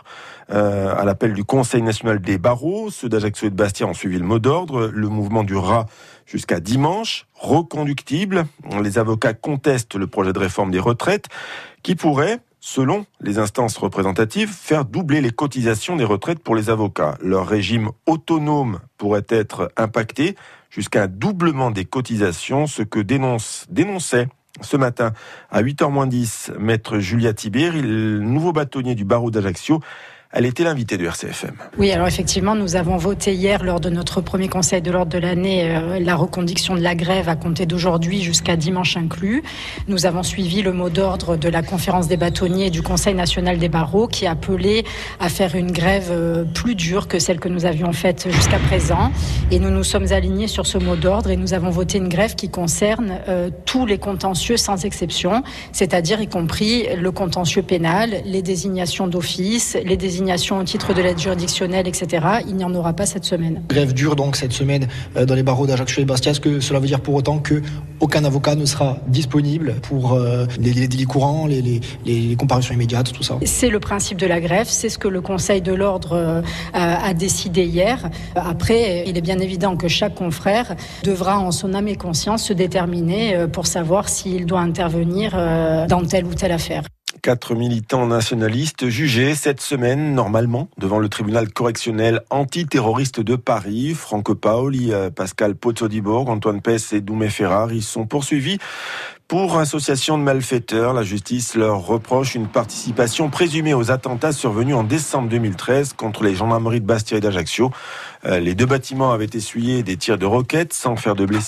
à l'appel du Conseil national des barreaux. Ceux d'Ajaccio et de Bastia ont suivi le mot d'ordre. Le mouvement durera jusqu'à dimanche. Reconductible. Les avocats contestent le projet de réforme des retraites qui pourrait, selon les instances représentatives, faire doubler les cotisations des retraites pour les avocats. Leur régime autonome pourrait être impacté jusqu'à un doublement des cotisations, ce que dénonçait ce matin à 8h-10 maître Julia Thibert, le nouveau bâtonnier du barreau d'Ajaccio. Elle était l'invitée de RCFM. Oui, alors effectivement, nous avons voté hier, lors de notre premier conseil de l'ordre de l'année, la reconduction de la grève à compter d'aujourd'hui jusqu'à dimanche inclus. Nous avons suivi le mot d'ordre de la conférence des bâtonniers du Conseil national des barreaux qui appelait à faire une grève plus dure que celle que nous avions faite jusqu'à présent. Et nous nous sommes alignés sur ce mot d'ordre et nous avons voté une grève qui concerne tous les contentieux sans exception, c'est-à-dire y compris le contentieux pénal, les désignations d'office, les désignations au titre de l'aide juridictionnelle, etc. Il n'y en aura pas cette semaine. Grève dure donc cette semaine dans les barreaux d'Ajaccio et Bastia. Est-ce que cela veut dire pour autant qu'aucun avocat ne sera disponible pour les délits courants, les comparutions immédiates, tout ça? C'est le principe de la grève, c'est ce que le Conseil de l'ordre a décidé hier. Après, il est bien évident que chaque confrère devra en son âme et conscience se déterminer pour savoir s'il doit intervenir dans telle ou telle affaire. 4 militants nationalistes jugés cette semaine, normalement, devant le tribunal correctionnel antiterroriste de Paris. Franco Paoli, Pascal Pozzodiborg, Antoine Pes et Doumé Ferrar, ils sont poursuivis pour association de malfaiteurs. La justice leur reproche une participation présumée aux attentats survenus en décembre 2013 contre les gendarmeries de Bastia et d'Ajaccio. Les deux bâtiments avaient essuyé des tirs de roquettes sans faire de blessés.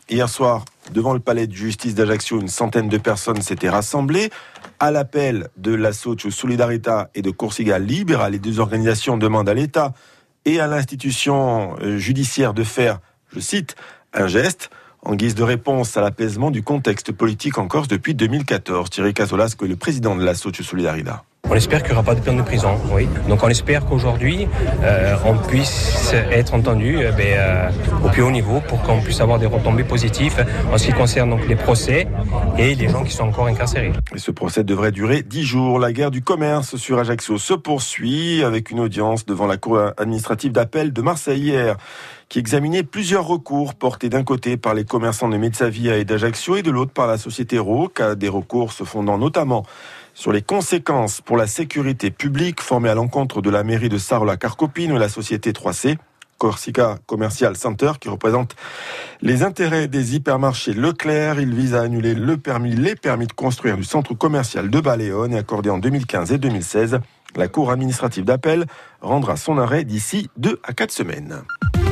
Hier soir, devant le palais de justice d'Ajaccio, une centaine de personnes s'étaient rassemblées. À l'appel de l'Association Solidarita et de Corsica Libera, les deux organisations demandent à l'État et à l'institution judiciaire de faire, je cite, un geste en guise de réponse à l'apaisement du contexte politique en Corse depuis 2014. Thierry Casolasco est le président de l'Association Solidarita. On espère qu'il n'y aura pas de peine de prison, oui. Donc on espère qu'aujourd'hui, on puisse être entendu au plus haut niveau pour qu'on puisse avoir des retombées positives en ce qui concerne donc les procès et les gens qui sont encore incarcérés. Et ce procès devrait durer 10 jours. La guerre du commerce sur Ajaccio se poursuit avec une audience devant la Cour administrative d'appel de Marseille hier, qui examinait plusieurs recours portés d'un côté par les commerçants de Mezzavia et d'Ajaccio et de l'autre par la société ROC, des recours se fondant notamment sur les conséquences pour la sécurité publique formées à l'encontre de la mairie de Sarola-Carcopino et la société 3C, Corsica Commercial Center, qui représente les intérêts des hypermarchés Leclerc. Il vise à annuler les permis de construire du centre commercial de Baleone, accordé en 2015 et 2016. La Cour administrative d'appel rendra son arrêt d'ici 2 à 4 semaines.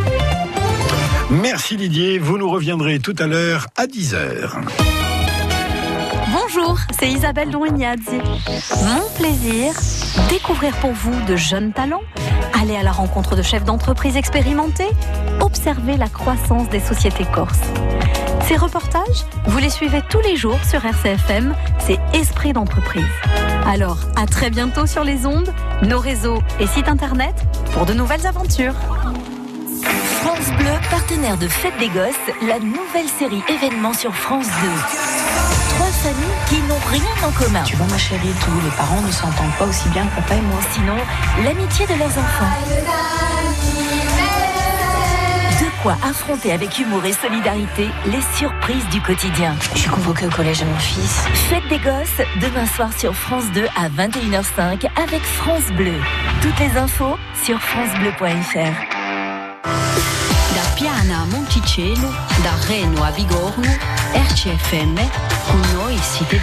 Merci Didier, vous nous reviendrez tout à l'heure à 10h. Bonjour, c'est Isabelle Douignazzi. Mon plaisir, découvrir pour vous de jeunes talents, aller à la rencontre de chefs d'entreprise expérimentés, observer la croissance des sociétés corses. Ces reportages, vous les suivez tous les jours sur RCFM, c'est Esprit d'entreprise. Alors, à très bientôt sur les ondes, nos réseaux et sites internet pour de nouvelles aventures. France Bleu, partenaire de Fête des Gosses, la nouvelle série événement sur France 2. 3 familles qui n'ont rien en commun. Tu vois ma chérie, tous les parents ne s'entendent pas aussi bien que papa et moi. Sinon, l'amitié de leurs enfants. De quoi affronter avec humour et solidarité les surprises du quotidien. Je suis convoquée au collège de mon fils. Fête des Gosses, demain soir sur France 2 à 21h05 avec France Bleu. Toutes les infos sur francebleu.fr. Da Piana a Monticello, da Reno a Vigorno, RCFM, con noi siete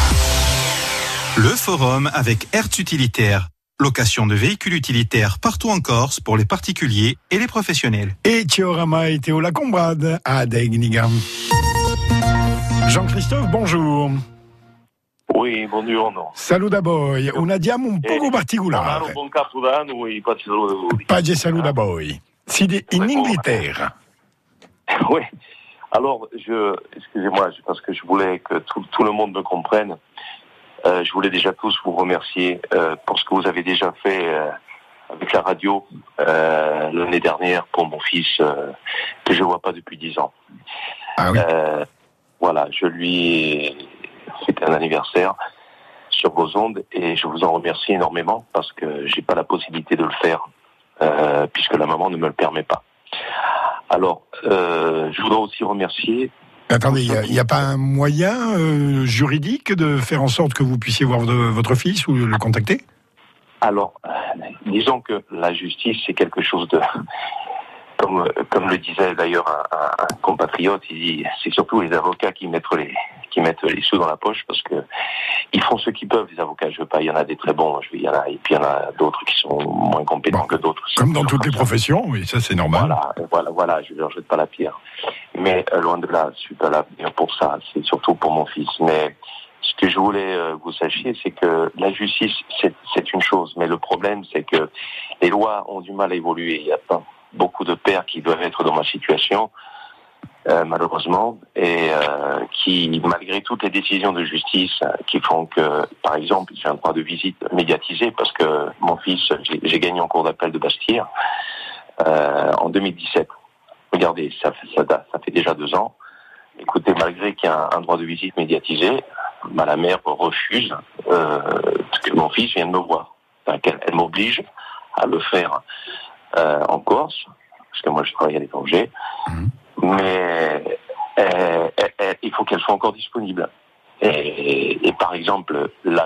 Le forum avec Hertz Utilitaire. Location de véhicules utilitaires partout en Corse pour les particuliers et les professionnels. E ci oramai Teo la Combrade a Degniga. Jean-Christophe, bonjour. Oui, buongiorno. Saluto a voi. Una diamo un poco particolare. Buon Capodanno e faccio saluto a voi. Pace saluto a voi. Siete in Inghilterra. Oui. Alors, excusez-moi, parce que je voulais que tout le monde me comprenne. Je voulais déjà tous vous remercier pour ce que vous avez déjà fait avec la radio l'année dernière pour mon fils que je vois pas depuis 10 ans. Ah oui. Voilà, je lui ai fait un anniversaire sur vos ondes et je vous en remercie énormément parce que j'ai pas la possibilité de le faire puisque la maman ne me le permet pas. Alors, je voudrais aussi remercier... Attendez, il n'y a pas un moyen juridique de faire en sorte que vous puissiez voir votre fils ou le contacter ? Alors, disons que la justice, c'est quelque chose de... Comme le disait d'ailleurs un compatriote, il dit c'est surtout les avocats qui mettent les sous dans la poche parce que ils font ce qu'ils peuvent, les avocats. Je veux pas, il y en a des très bons, et puis il y en a d'autres qui sont moins compétents que d'autres. Comme dans toutes les professions, oui, ça c'est normal. Voilà, je ne leur jette pas la pierre. Mais loin de là, je suis pas là pour ça, c'est surtout pour mon fils. Mais ce que je voulais que vous sachiez, c'est que la justice, c'est une chose, mais le problème, c'est que les lois ont du mal à évoluer. Il y a pas beaucoup de pères qui doivent être dans ma situation, malheureusement, et qui, malgré toutes les décisions de justice qui font que, par exemple, j'ai un droit de visite médiatisé parce que mon fils, j'ai gagné en cour d'appel de Bastia en 2017. Regardez, ça fait déjà 2 ans. Écoutez, malgré qu'il y a un droit de visite médiatisé, la mère refuse que mon fils vienne me voir. Enfin, elle m'oblige à le faire en Corse, parce que moi je travaille à l'étranger, mais il faut qu'elle soit encore disponible. Et par exemple,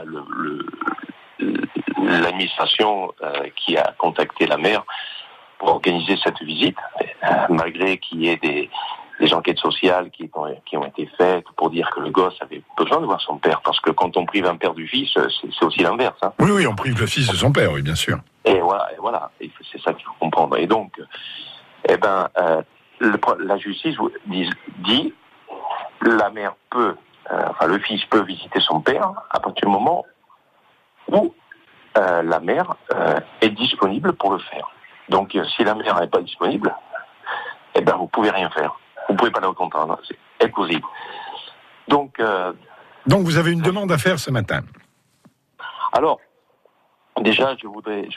l'administration qui a contacté la mère pour organiser cette visite, malgré qu'il y ait des enquêtes sociales qui ont été faites pour dire que le gosse avait besoin de voir son père, parce que quand on prive un père du fils, c'est aussi l'inverse. Hein. Oui, on prive le fils de son père, oui, bien sûr. Et voilà, et c'est ça qu'il faut comprendre. Et donc, la justice dit la mère peut, le fils peut visiter son père à partir du moment où la mère est disponible pour le faire. Donc, si la mère n'est pas disponible, eh ben, vous pouvez rien faire. Vous pouvez pas la contraindre. C'est impossible. Donc, vous avez une demande à faire ce matin. Alors, déjà, je voudrais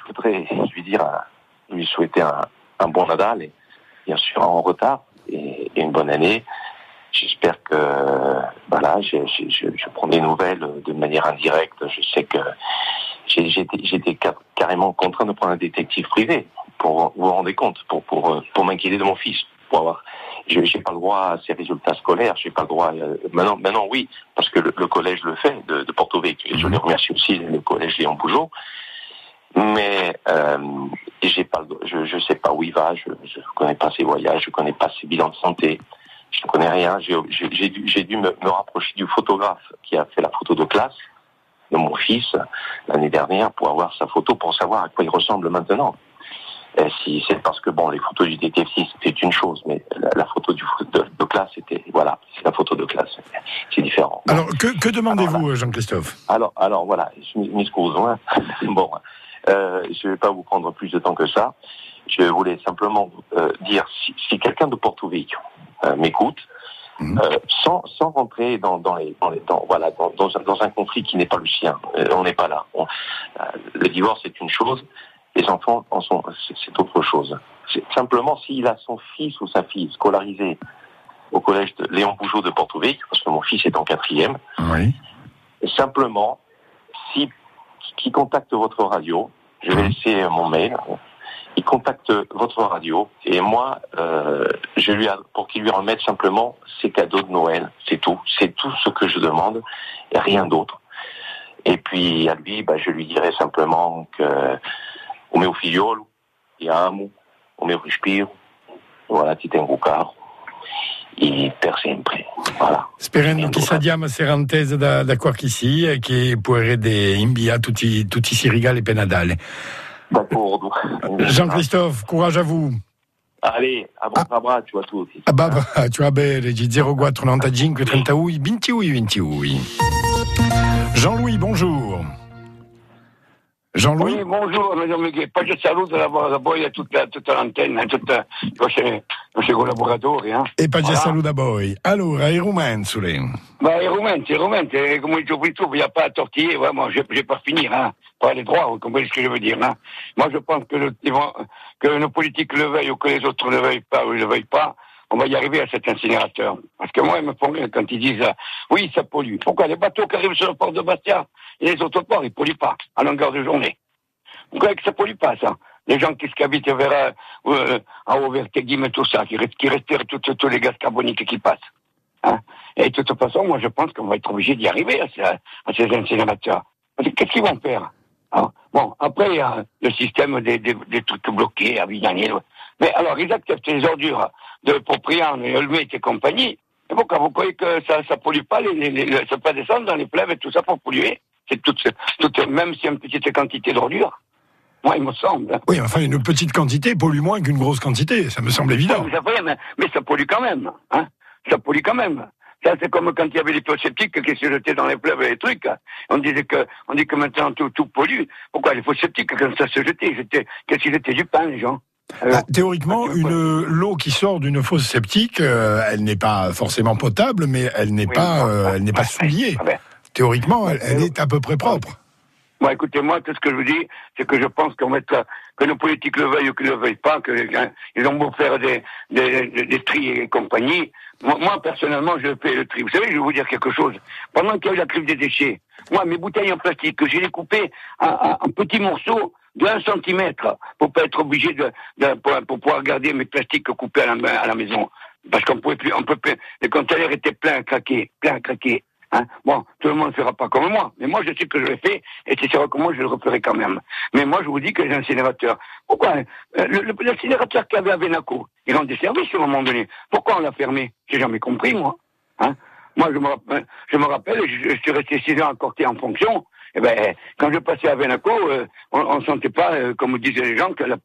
lui souhaiter un bon Nadal, et bien sûr en retard, et une bonne année. J'espère que, je prends des nouvelles de manière indirecte. Je sais que j'étais carrément contraint de prendre un détective privé, pour vous rendre compte, pour m'inquiéter de mon fils, j'ai pas le droit à ses résultats scolaires, j'ai pas le droit, maintenant oui, parce que le collège le fait, de Porto Vecchio, et je les remercie aussi, le collège Léon Bougeot, mais, je sais pas où il va, je connais pas ses voyages, je connais pas ses bilans de santé, je ne connais rien, j'ai dû me rapprocher du photographe qui a fait la photo de classe de mon fils l'année dernière pour avoir sa photo, pour savoir à quoi il ressemble maintenant. Si c'est parce que les photos du DTF6 c'était une chose, mais la photo de classe c'est la photo de classe, c'est différent. Alors que demandez-vous, Jean-Christophe? Alors voilà, je m'excuse. Je vais pas vous prendre plus de temps que ça. Je voulais simplement dire si quelqu'un de Porto Vecchio m'écoute, sans rentrer dans un conflit qui n'est pas le sien. On n'est pas là. Le divorce c'est une chose. Les enfants c'est autre chose. C'est simplement s'il a son fils ou sa fille scolarisé au collège de Léon Bougeot de Porto Vecchio, parce que mon fils est en 4e. Oui. Simplement, qui contacte votre radio, je vais laisser mon mail. Il contacte votre radio et moi, pour qu'il lui remette simplement ses cadeaux de Noël. C'est tout. C'est tout ce que je demande et rien d'autre. Et puis à lui, je lui dirai simplement que o meu figliolo, ti amo, o meu respiro, voilà, ti tengo caro, e per sempre, voilà. Sperando che sadiamo serantese da qua che sia e che puerede inviare tutti si regali per Natale. D'accordo. Jean-Christophe, courage à vous. Allez, abbraccio a tutti. Abbraccio, bene, 04 95 31 28. Jean-Louis, bonjour. Jean-Louis? Oui, bonjour, madame Leguet. Pas de saluto d'abord a tutta l'antenne, tutti i vostri collaboratori. E pas de saluto a voi. Allora, i rumensuli. I rumens, come dicevo prima, il n'y a pas à tortiller. Ouais, moi, je vais pas finir, pas les droits, vous comprenez ce que je veux dire. Moi, je pense que nos politiques le veuillent ou que les autres ne le veuillent pas ou ne le veuillent pas, on va y arriver à cet incinérateur. Parce que moi, ils me font rire quand ils disent oui, ça pollue. Pourquoi les bateaux qui arrivent sur le port de Bastia et les autres ports, ils polluent pas à longueur de journée? Pourquoi que ça pollue pas, ça? Les gens qui habitent vers en haut, vers Teguim et tout ça, qui respirent tous les gaz carboniques qui passent. Et de toute façon, moi, je pense qu'on va être obligé d'y arriver à ces incinérateurs. Parce que qu'est-ce qu'ils vont faire? Bon, après, il y a le système des trucs bloqués à Vignanier. Mais alors, ils acceptent les ordures de Proprian et Olmec et compagnie. Et pourquoi vous croyez que ça pollue pas, ça peut descendre dans les fleuves et tout ça pour polluer? C'est tout, même si une petite quantité d'ordures. Moi, il me semble. Oui, enfin, une petite quantité pollue moins qu'une grosse quantité, ça me semble évident. Oui, mais ça pollue quand même. Ça pollue quand même. Ça, c'est comme quand il y avait les fosses septiques qui se jetaient dans les fleuves et les trucs. On dit que maintenant tout pollue. Pourquoi les fosses septiques, quand ça se jetait, qu'est-ce qu'ils étaient du pain, les gens? Théoriquement, l'eau qui sort d'une fosse septique, elle n'est pas forcément potable, mais elle n'est pas souillée. Théoriquement, elle est à peu près propre. Bon, écoutez, moi, tout ce que je vous dis, c'est que je pense que nos politiques le veuillent ou qu'ils ne le veuillent pas, qu'ils ont beau faire des tris et compagnie. Moi, personnellement, je fais le tri. Vous savez, je vais vous dire quelque chose. Pendant qu'il y a eu la crise des déchets, moi, mes bouteilles en plastique, que j'ai les coupées en petits morceaux de 1 centimètre pour pas être obligé pour pouvoir garder mes plastiques coupés à la maison. Parce qu'on peut plus, les conteneurs étaient pleins à craquer. Bon, tout le monde ne fera pas comme moi, mais moi je sais que je l'ai fait, et c'est sûr que moi je le referai quand même. Mais moi je vous dis que les incinérateurs, pourquoi l'incinérateur qu'il y avait à Venaco, il rend des services à un moment donné. Pourquoi on l'a fermé? J'ai jamais compris, moi. Moi, je me rappelle, je suis resté 6 ans à Corté en fonction. Eh ben, quand je passais à Venaco, on sentait pas, comme disaient les gens, que la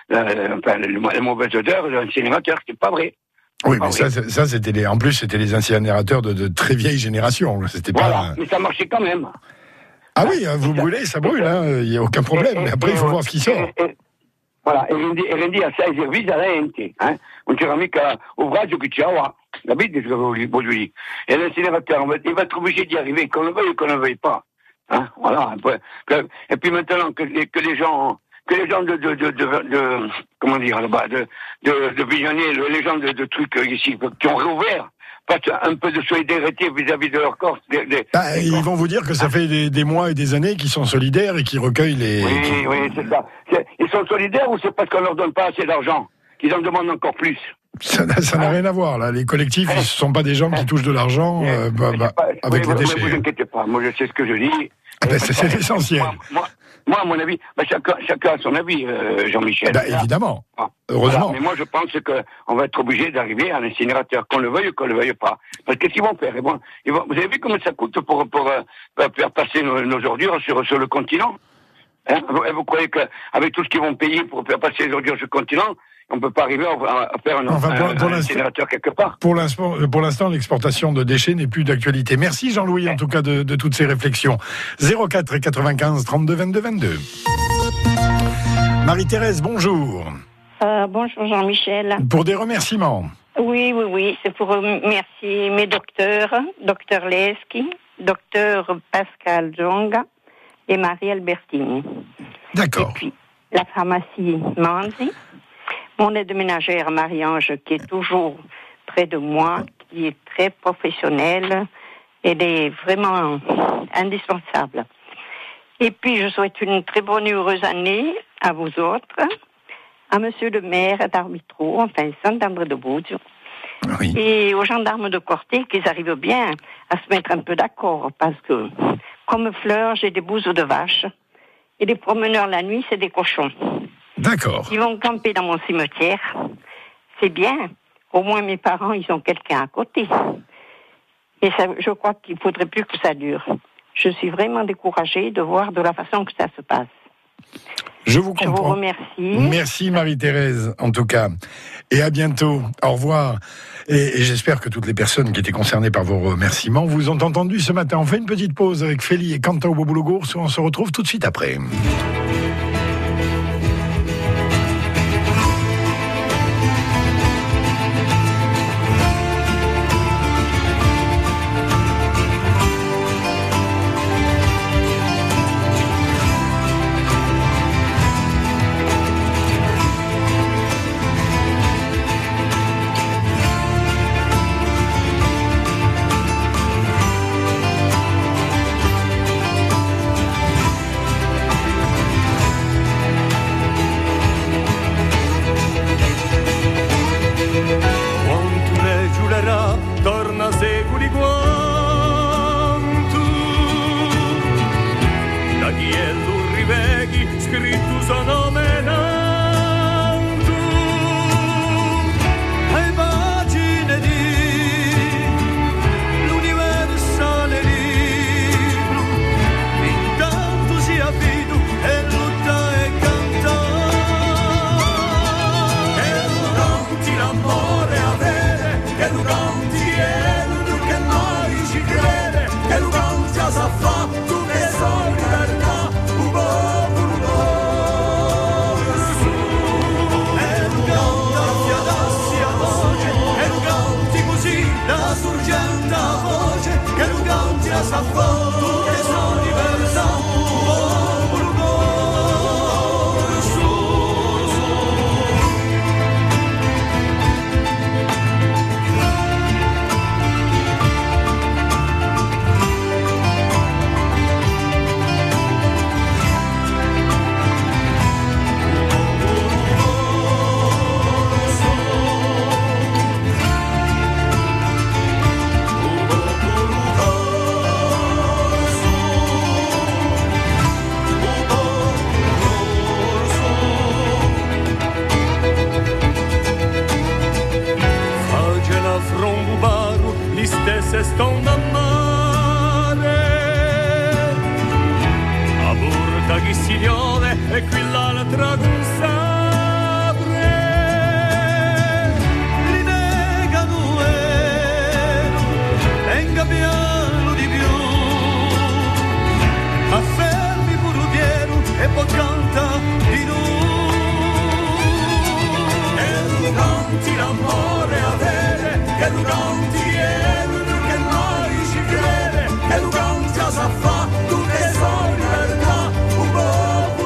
mauvaise odeur d'un incinérateur. C'est pas vrai. Oui, mais ça, c'était en plus, c'était les incinérateurs de très vieille génération. C'était pas. Mais ça marchait quand même. Ah oui, vous brûlez, ça brûle, il n'y a aucun problème. Mais après, il faut voir ce qui sort. Voilà, e rendi a 6 servizi all'ente, non c'era mica ouvrage que tu as, la bête de ce que vous dire. Et l'incinérateur, il va être obligé d'y arriver, qu'on le veuille ou qu'on ne le veuille pas. Voilà. Et puis maintenant que les gens de comment dire là-bas, de Vignonnet, les gens de trucs ici, qui ont réouvert, un peu de solidarité vis-à-vis de leur corps. Ils vont vous dire que ça fait des mois et des années qu'ils sont solidaires et qu'ils recueillent les... Oui, c'est ça. Ils sont solidaires ou c'est parce qu'on leur donne pas assez d'argent qu'ils en demandent encore plus? Ça n'a rien à voir, là. Les collectifs, ce ne sont pas des gens qui touchent de l'argent avec les déchets. Ne vous inquiétez pas, moi je sais ce que je dis. C'est l'essentiel. Moi, à mon avis, chacun a son avis, Jean-Michel. Évidemment, heureusement. Voilà, mais moi, je pense qu'on va être obligé d'arriver à un incinérateur, qu'on le veuille ou qu'on le veuille pas. Parce qu'est-ce qu'ils vont faire? Vous avez vu comment ça coûte pour faire passer nos ordures sur le continent? Vous croyez qu'avec tout ce qu'ils vont payer pour faire passer les ordures sur le continent, on ne peut pas arriver à faire un incinérateur quelque part? Pour l'instant, l'exportation de déchets n'est plus d'actualité. Merci Jean-Louis, en tout cas, de toutes ces réflexions. 04 et 95 32 22 22. Marie-Thérèse, bonjour. Bonjour Jean-Michel. Pour des remerciements. Oui, c'est pour remercier mes docteurs, docteur Leski, docteur Pascal Jonga et Marie Albertini. D'accord. Et puis la pharmacie Manzi, mon aide ménagère Marie-Ange qui est toujours près de moi, qui est très professionnelle, elle est vraiment indispensable. Et puis je souhaite une très bonne et heureuse année à vous autres, à monsieur le maire d'Arbitro, enfin Saint-André-de-Boudio, et aux gendarmes de Corté qu'ils arrivent bien à se mettre un peu d'accord, parce que comme fleur, j'ai des bouses de vache, et les promeneurs la nuit, c'est des cochons. D'accord. Ils vont camper dans mon cimetière. C'est bien. Au moins, mes parents, ils ont quelqu'un à côté. Et ça, je crois qu'il ne faudrait plus que ça dure. Je suis vraiment découragée de voir de la façon que ça se passe. Je vous comprends. Je vous remercie. Merci Marie-Thérèse, en tout cas. Et à bientôt. Au revoir. Et j'espère que toutes les personnes qui étaient concernées par vos remerciements vous ont entendu ce matin. On fait une petite pause avec Félie et Quentin au Boboulgours. On se retrouve tout de suite après. di stesse stonde a mare. A borda chi si piove e qui l'altra con sapre. Li negano venga piano di più. Affermi pure pieno e poi canta di noi. E tu canti l'amore avere, che tu canti che mai ci crede, che tu canti a sa fa tutte sono libertà, un po'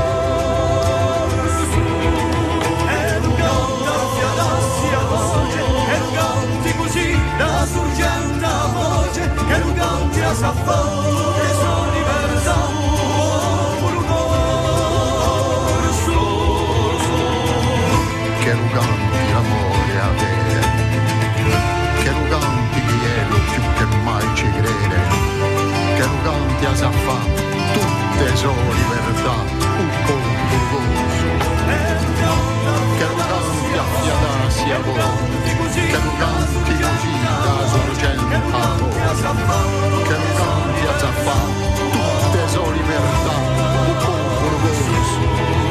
su. E tu canta fiadassi a voce, e tu canti così da sorgente a voce, che tu canti a sa fa tutte sono libertà, un po' su. Che tu canti l'amore avere, che tu canti Piero più che mai ci crede, che tu canti a Saffa tutte sono libertà, un po' curioso, che tu canti a Fiadassi a voi, che tu canti così da sorgente a voi, che tu canti a Saffa tutte sono libertà, un po' curioso.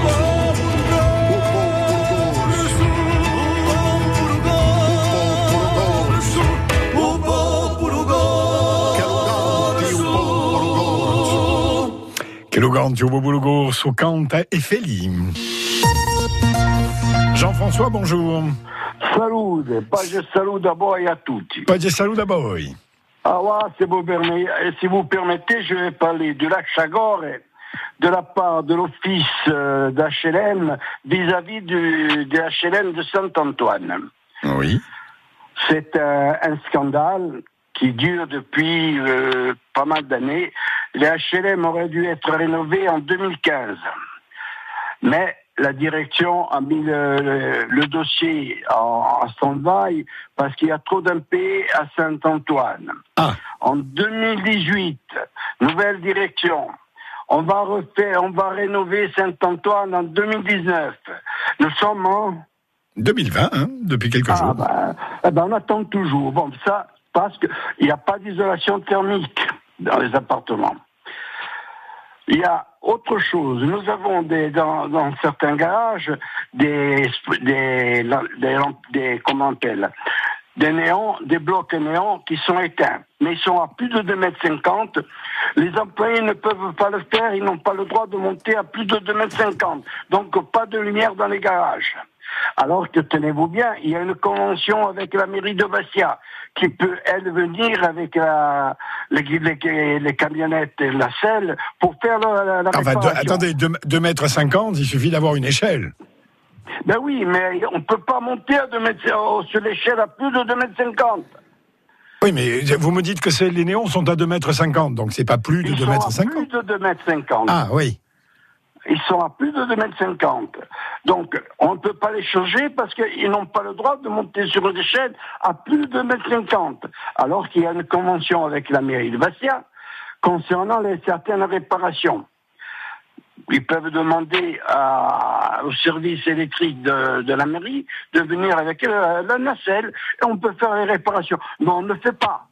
Che lo canti au Bobo su canta e feli. Jean-François, bonjour. Salute, pace saluto a voi et à tutti. Pace saluto a voi. Alors, si vous permettez, je vais parler du lac Chagor de la part de l'office d'HLM vis-à-vis de HLM de Saint-Antoine. Oui. C'est un scandale qui dure depuis pas mal d'années. Les HLM auraient dû être rénovés en 2015. Mais la direction a mis le dossier en stand-by parce qu'il y a trop d'impayés à Saint-Antoine. Ah. En 2018, nouvelle direction. On va rénover Saint-Antoine en 2019. Nous sommes en 2020, hein, depuis quelques jours. On attend toujours. Bon, ça, parce qu'il n'y a pas d'isolation thermique dans les appartements. Il y a autre chose. Nous avons dans certains garages des néons, des blocs néons qui sont éteints. Mais ils sont à plus de 2,50 m. Les employés ne peuvent pas le faire. Ils n'ont pas le droit de monter à plus de 2,50 m. Donc, pas de lumière dans les garages. Alors que, tenez-vous bien, il y a une convention avec la mairie de Bastia qui peut, elle, venir avec les camionnettes et la selle pour faire la réparation. Attendez, 2,50 m, il suffit d'avoir une échelle. Ben oui, mais on ne peut pas monter à 2 mètres, sur l'échelle à plus de 2,50 m. Oui, mais vous me dites que les néons sont à 2,50 m, donc c'est pas plus de 2,50 m. Plus de 2,50 m. Ah oui. Ils sont à plus de 2,50 m. Donc, on ne peut pas les changer parce qu'ils n'ont pas le droit de monter sur une échelle à plus de 2,50 m. Alors qu'il y a une convention avec la mairie de Bastia concernant certaines réparations. Ils peuvent demander au service électrique de la mairie de venir avec la nacelle et on peut faire les réparations. Mais on ne le fait pas.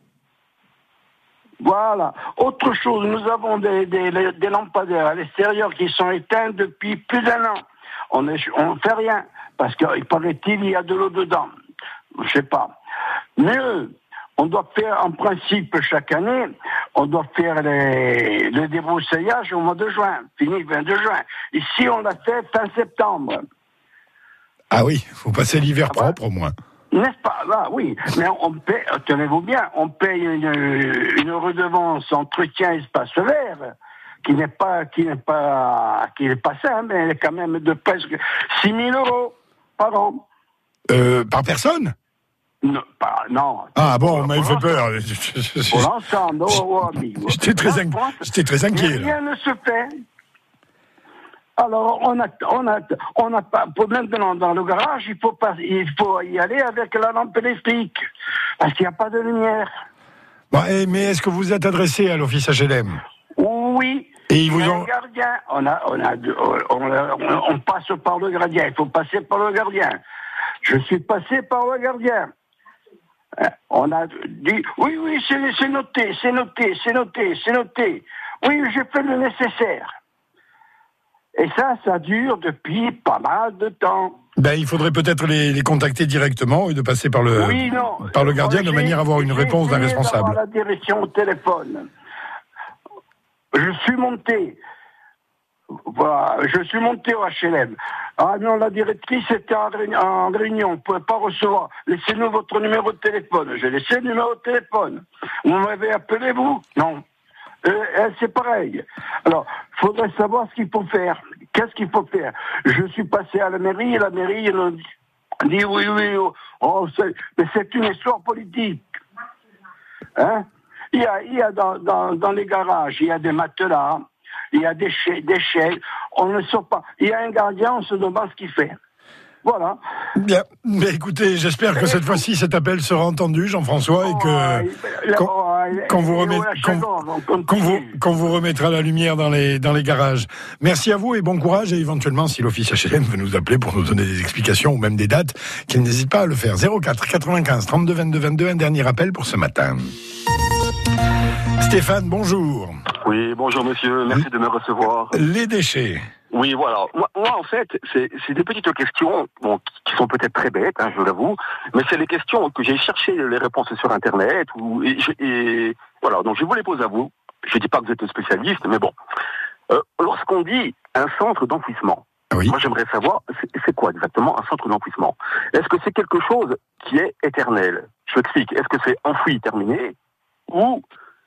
Voilà. Autre chose, nous avons des lampadaires à l'extérieur qui sont éteints depuis plus d'1 an. On ne fait rien, parce qu'il paraît-il, il y a de l'eau dedans. Je sais pas. Mieux, on doit faire, en principe, chaque année, on doit faire le débroussaillage au mois de juin, fini le 22 juin. Ici, on l'a fait fin septembre. Ah oui, il faut passer l'hiver propre au moins. N'est-ce pas? Là, oui. Mais on paie, tenez-vous bien, on paye une redevance entretien espace vert qui n'est pas simple, mais elle est quand même de presque 6 000 € par an. Par personne? Non. Ah bon, mais il fait peur. Pour l'ensemble, J'étais très inquiet. Rien ne se fait. Alors, on a pas, pour maintenant, dans le garage, il faut y aller avec la lampe électrique. Parce qu'il n'y a pas de lumière. Bon, mais est-ce que vous vous êtes adressé à l'office HLM? Oui. Et ils vous ont... un gardien. On passe par le gardien. Il faut passer par le gardien. Je suis passé par le gardien. On a dit, oui, c'est noté. Oui, j'ai fait le nécessaire. Et ça dure depuis pas mal de temps. Il faudrait peut-être les contacter directement et de passer par le gardien de manière à avoir une réponse d'un responsable. La direction au téléphone. Je suis monté au HLM. Ah non, la directrice était en réunion, on ne pouvait pas recevoir. Laissez-nous votre numéro de téléphone. J'ai laissé le numéro de téléphone. Vous m'avez appelé, vous? Non. C'est pareil. Alors, il faudrait savoir ce qu'il faut faire. Qu'est-ce qu'il faut faire? Je suis passé à la mairie, et la mairie elle dit oui, mais c'est une histoire politique. Hein? Il y a dans les garages, il y a des matelas, il y a des chaînes, on ne sort pas. Il y a un gardien, on se demande ce qu'il fait. Voilà. Bien, mais écoutez, j'espère que cette fois-ci cet appel sera entendu, Jean-François, et que qu'on vous remettra la lumière dans les garages. Merci à vous et bon courage, et éventuellement, si l'office HLM veut nous appeler pour nous donner des explications ou même des dates, qu'il n'hésite pas à le faire. 04 95 32 22 22, un dernier appel pour ce matin. Stéphane, bonjour. Oui, bonjour monsieur, merci de me recevoir. Les déchets. Oui, voilà. Moi en fait, c'est des petites questions qui sont peut-être très bêtes, je l'avoue, mais c'est les questions que j'ai cherché les réponses sur Internet, et voilà, donc je vous les pose à vous. Je ne dis pas que vous êtes spécialiste, mais bon. Lorsqu'on dit un centre d'enfouissement, moi j'aimerais savoir, c'est quoi exactement un centre d'enfouissement? Est-ce que c'est quelque chose qui est éternel? Je m'explique. Est-ce que c'est enfoui, terminé, ou,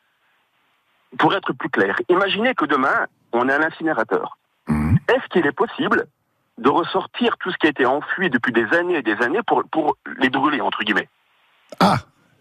pour être plus clair, imaginez que demain, on a un incinérateur. Est-ce qu'il est possible de ressortir tout ce qui a été enfoui depuis des années et des années pour les brûler, entre guillemets? Ah,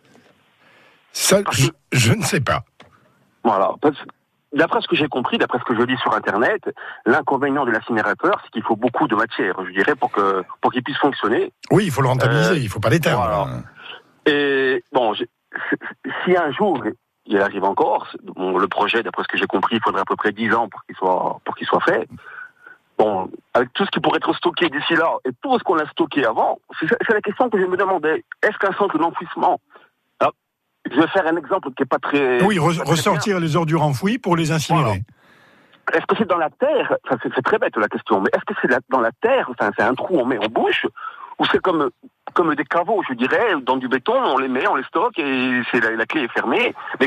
ça, je ne sais pas. Voilà. D'après ce que j'ai compris, d'après ce que je lis sur Internet, l'inconvénient de l'incinérateur, c'est qu'il faut beaucoup de matière, je dirais, pour qu'il puisse fonctionner. Oui, il faut le rentabiliser, il ne faut pas l'éteindre. Voilà. Et bon, si un jour il arrive en Corse, le projet, d'après ce que j'ai compris, il faudrait à peu près 10 ans pour qu'il soit fait. Bon, avec tout ce qui pourrait être stocké d'ici là, et tout ce qu'on a stocké avant, c'est la question que je me demandais. Est-ce qu'un centre d'enfouissement... Alors, je vais faire un exemple qui n'est pas très... Oui, ressortir les ordures enfouies pour les incinérer. Voilà. Est-ce que c'est dans la terre? Enfin, c'est très bête la question, mais est-ce que c'est dans la terre? Enfin, c'est un trou, on met en bouche, ou c'est comme des caveaux, je dirais, dans du béton, on les met, on les stocke, et la clé est fermée. Mais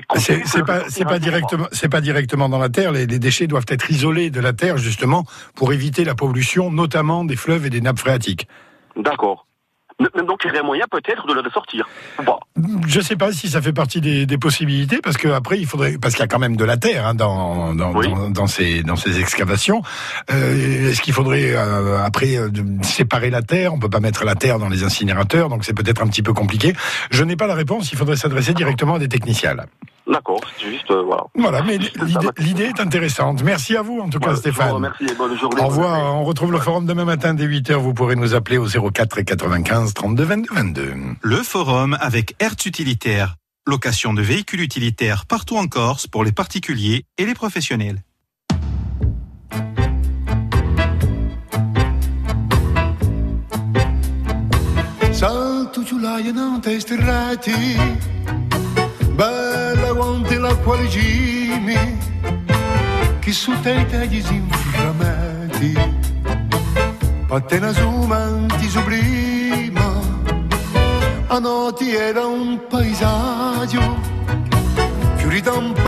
c'est pas directement dans la terre. Les déchets doivent être isolés de la terre, justement, pour éviter la pollution, notamment des fleuves et des nappes phréatiques. D'accord. Donc il y aurait moyen peut-être de le ressortir. Bon. Je ne sais pas si ça fait partie des possibilités, parce qu'il y a quand même de la terre dans ces excavations. Est-ce qu'il faudrait après séparer la terre? On peut pas mettre la terre dans les incinérateurs, donc c'est peut-être un petit peu compliqué. Je n'ai pas la réponse. Il faudrait s'adresser directement à des techniciens là. D'accord, c'est juste voilà. Voilà, mais l'idée est intéressante. Merci à vous en tout cas, Stéphane. Merci et bonne journée. Au revoir. On retrouve le forum demain matin dès 8h. Vous pourrez nous appeler au 04 95 32 22 22. Le forum avec Hertz Utilitaire. Location de véhicules utilitaires partout en Corse pour les particuliers et les professionnels. Salto ciulaia non te sterrati, bella quanti l'acqua legimi, che su te disinflammati, pattena su manti sublima, a noti era un paesaggio, fiori da un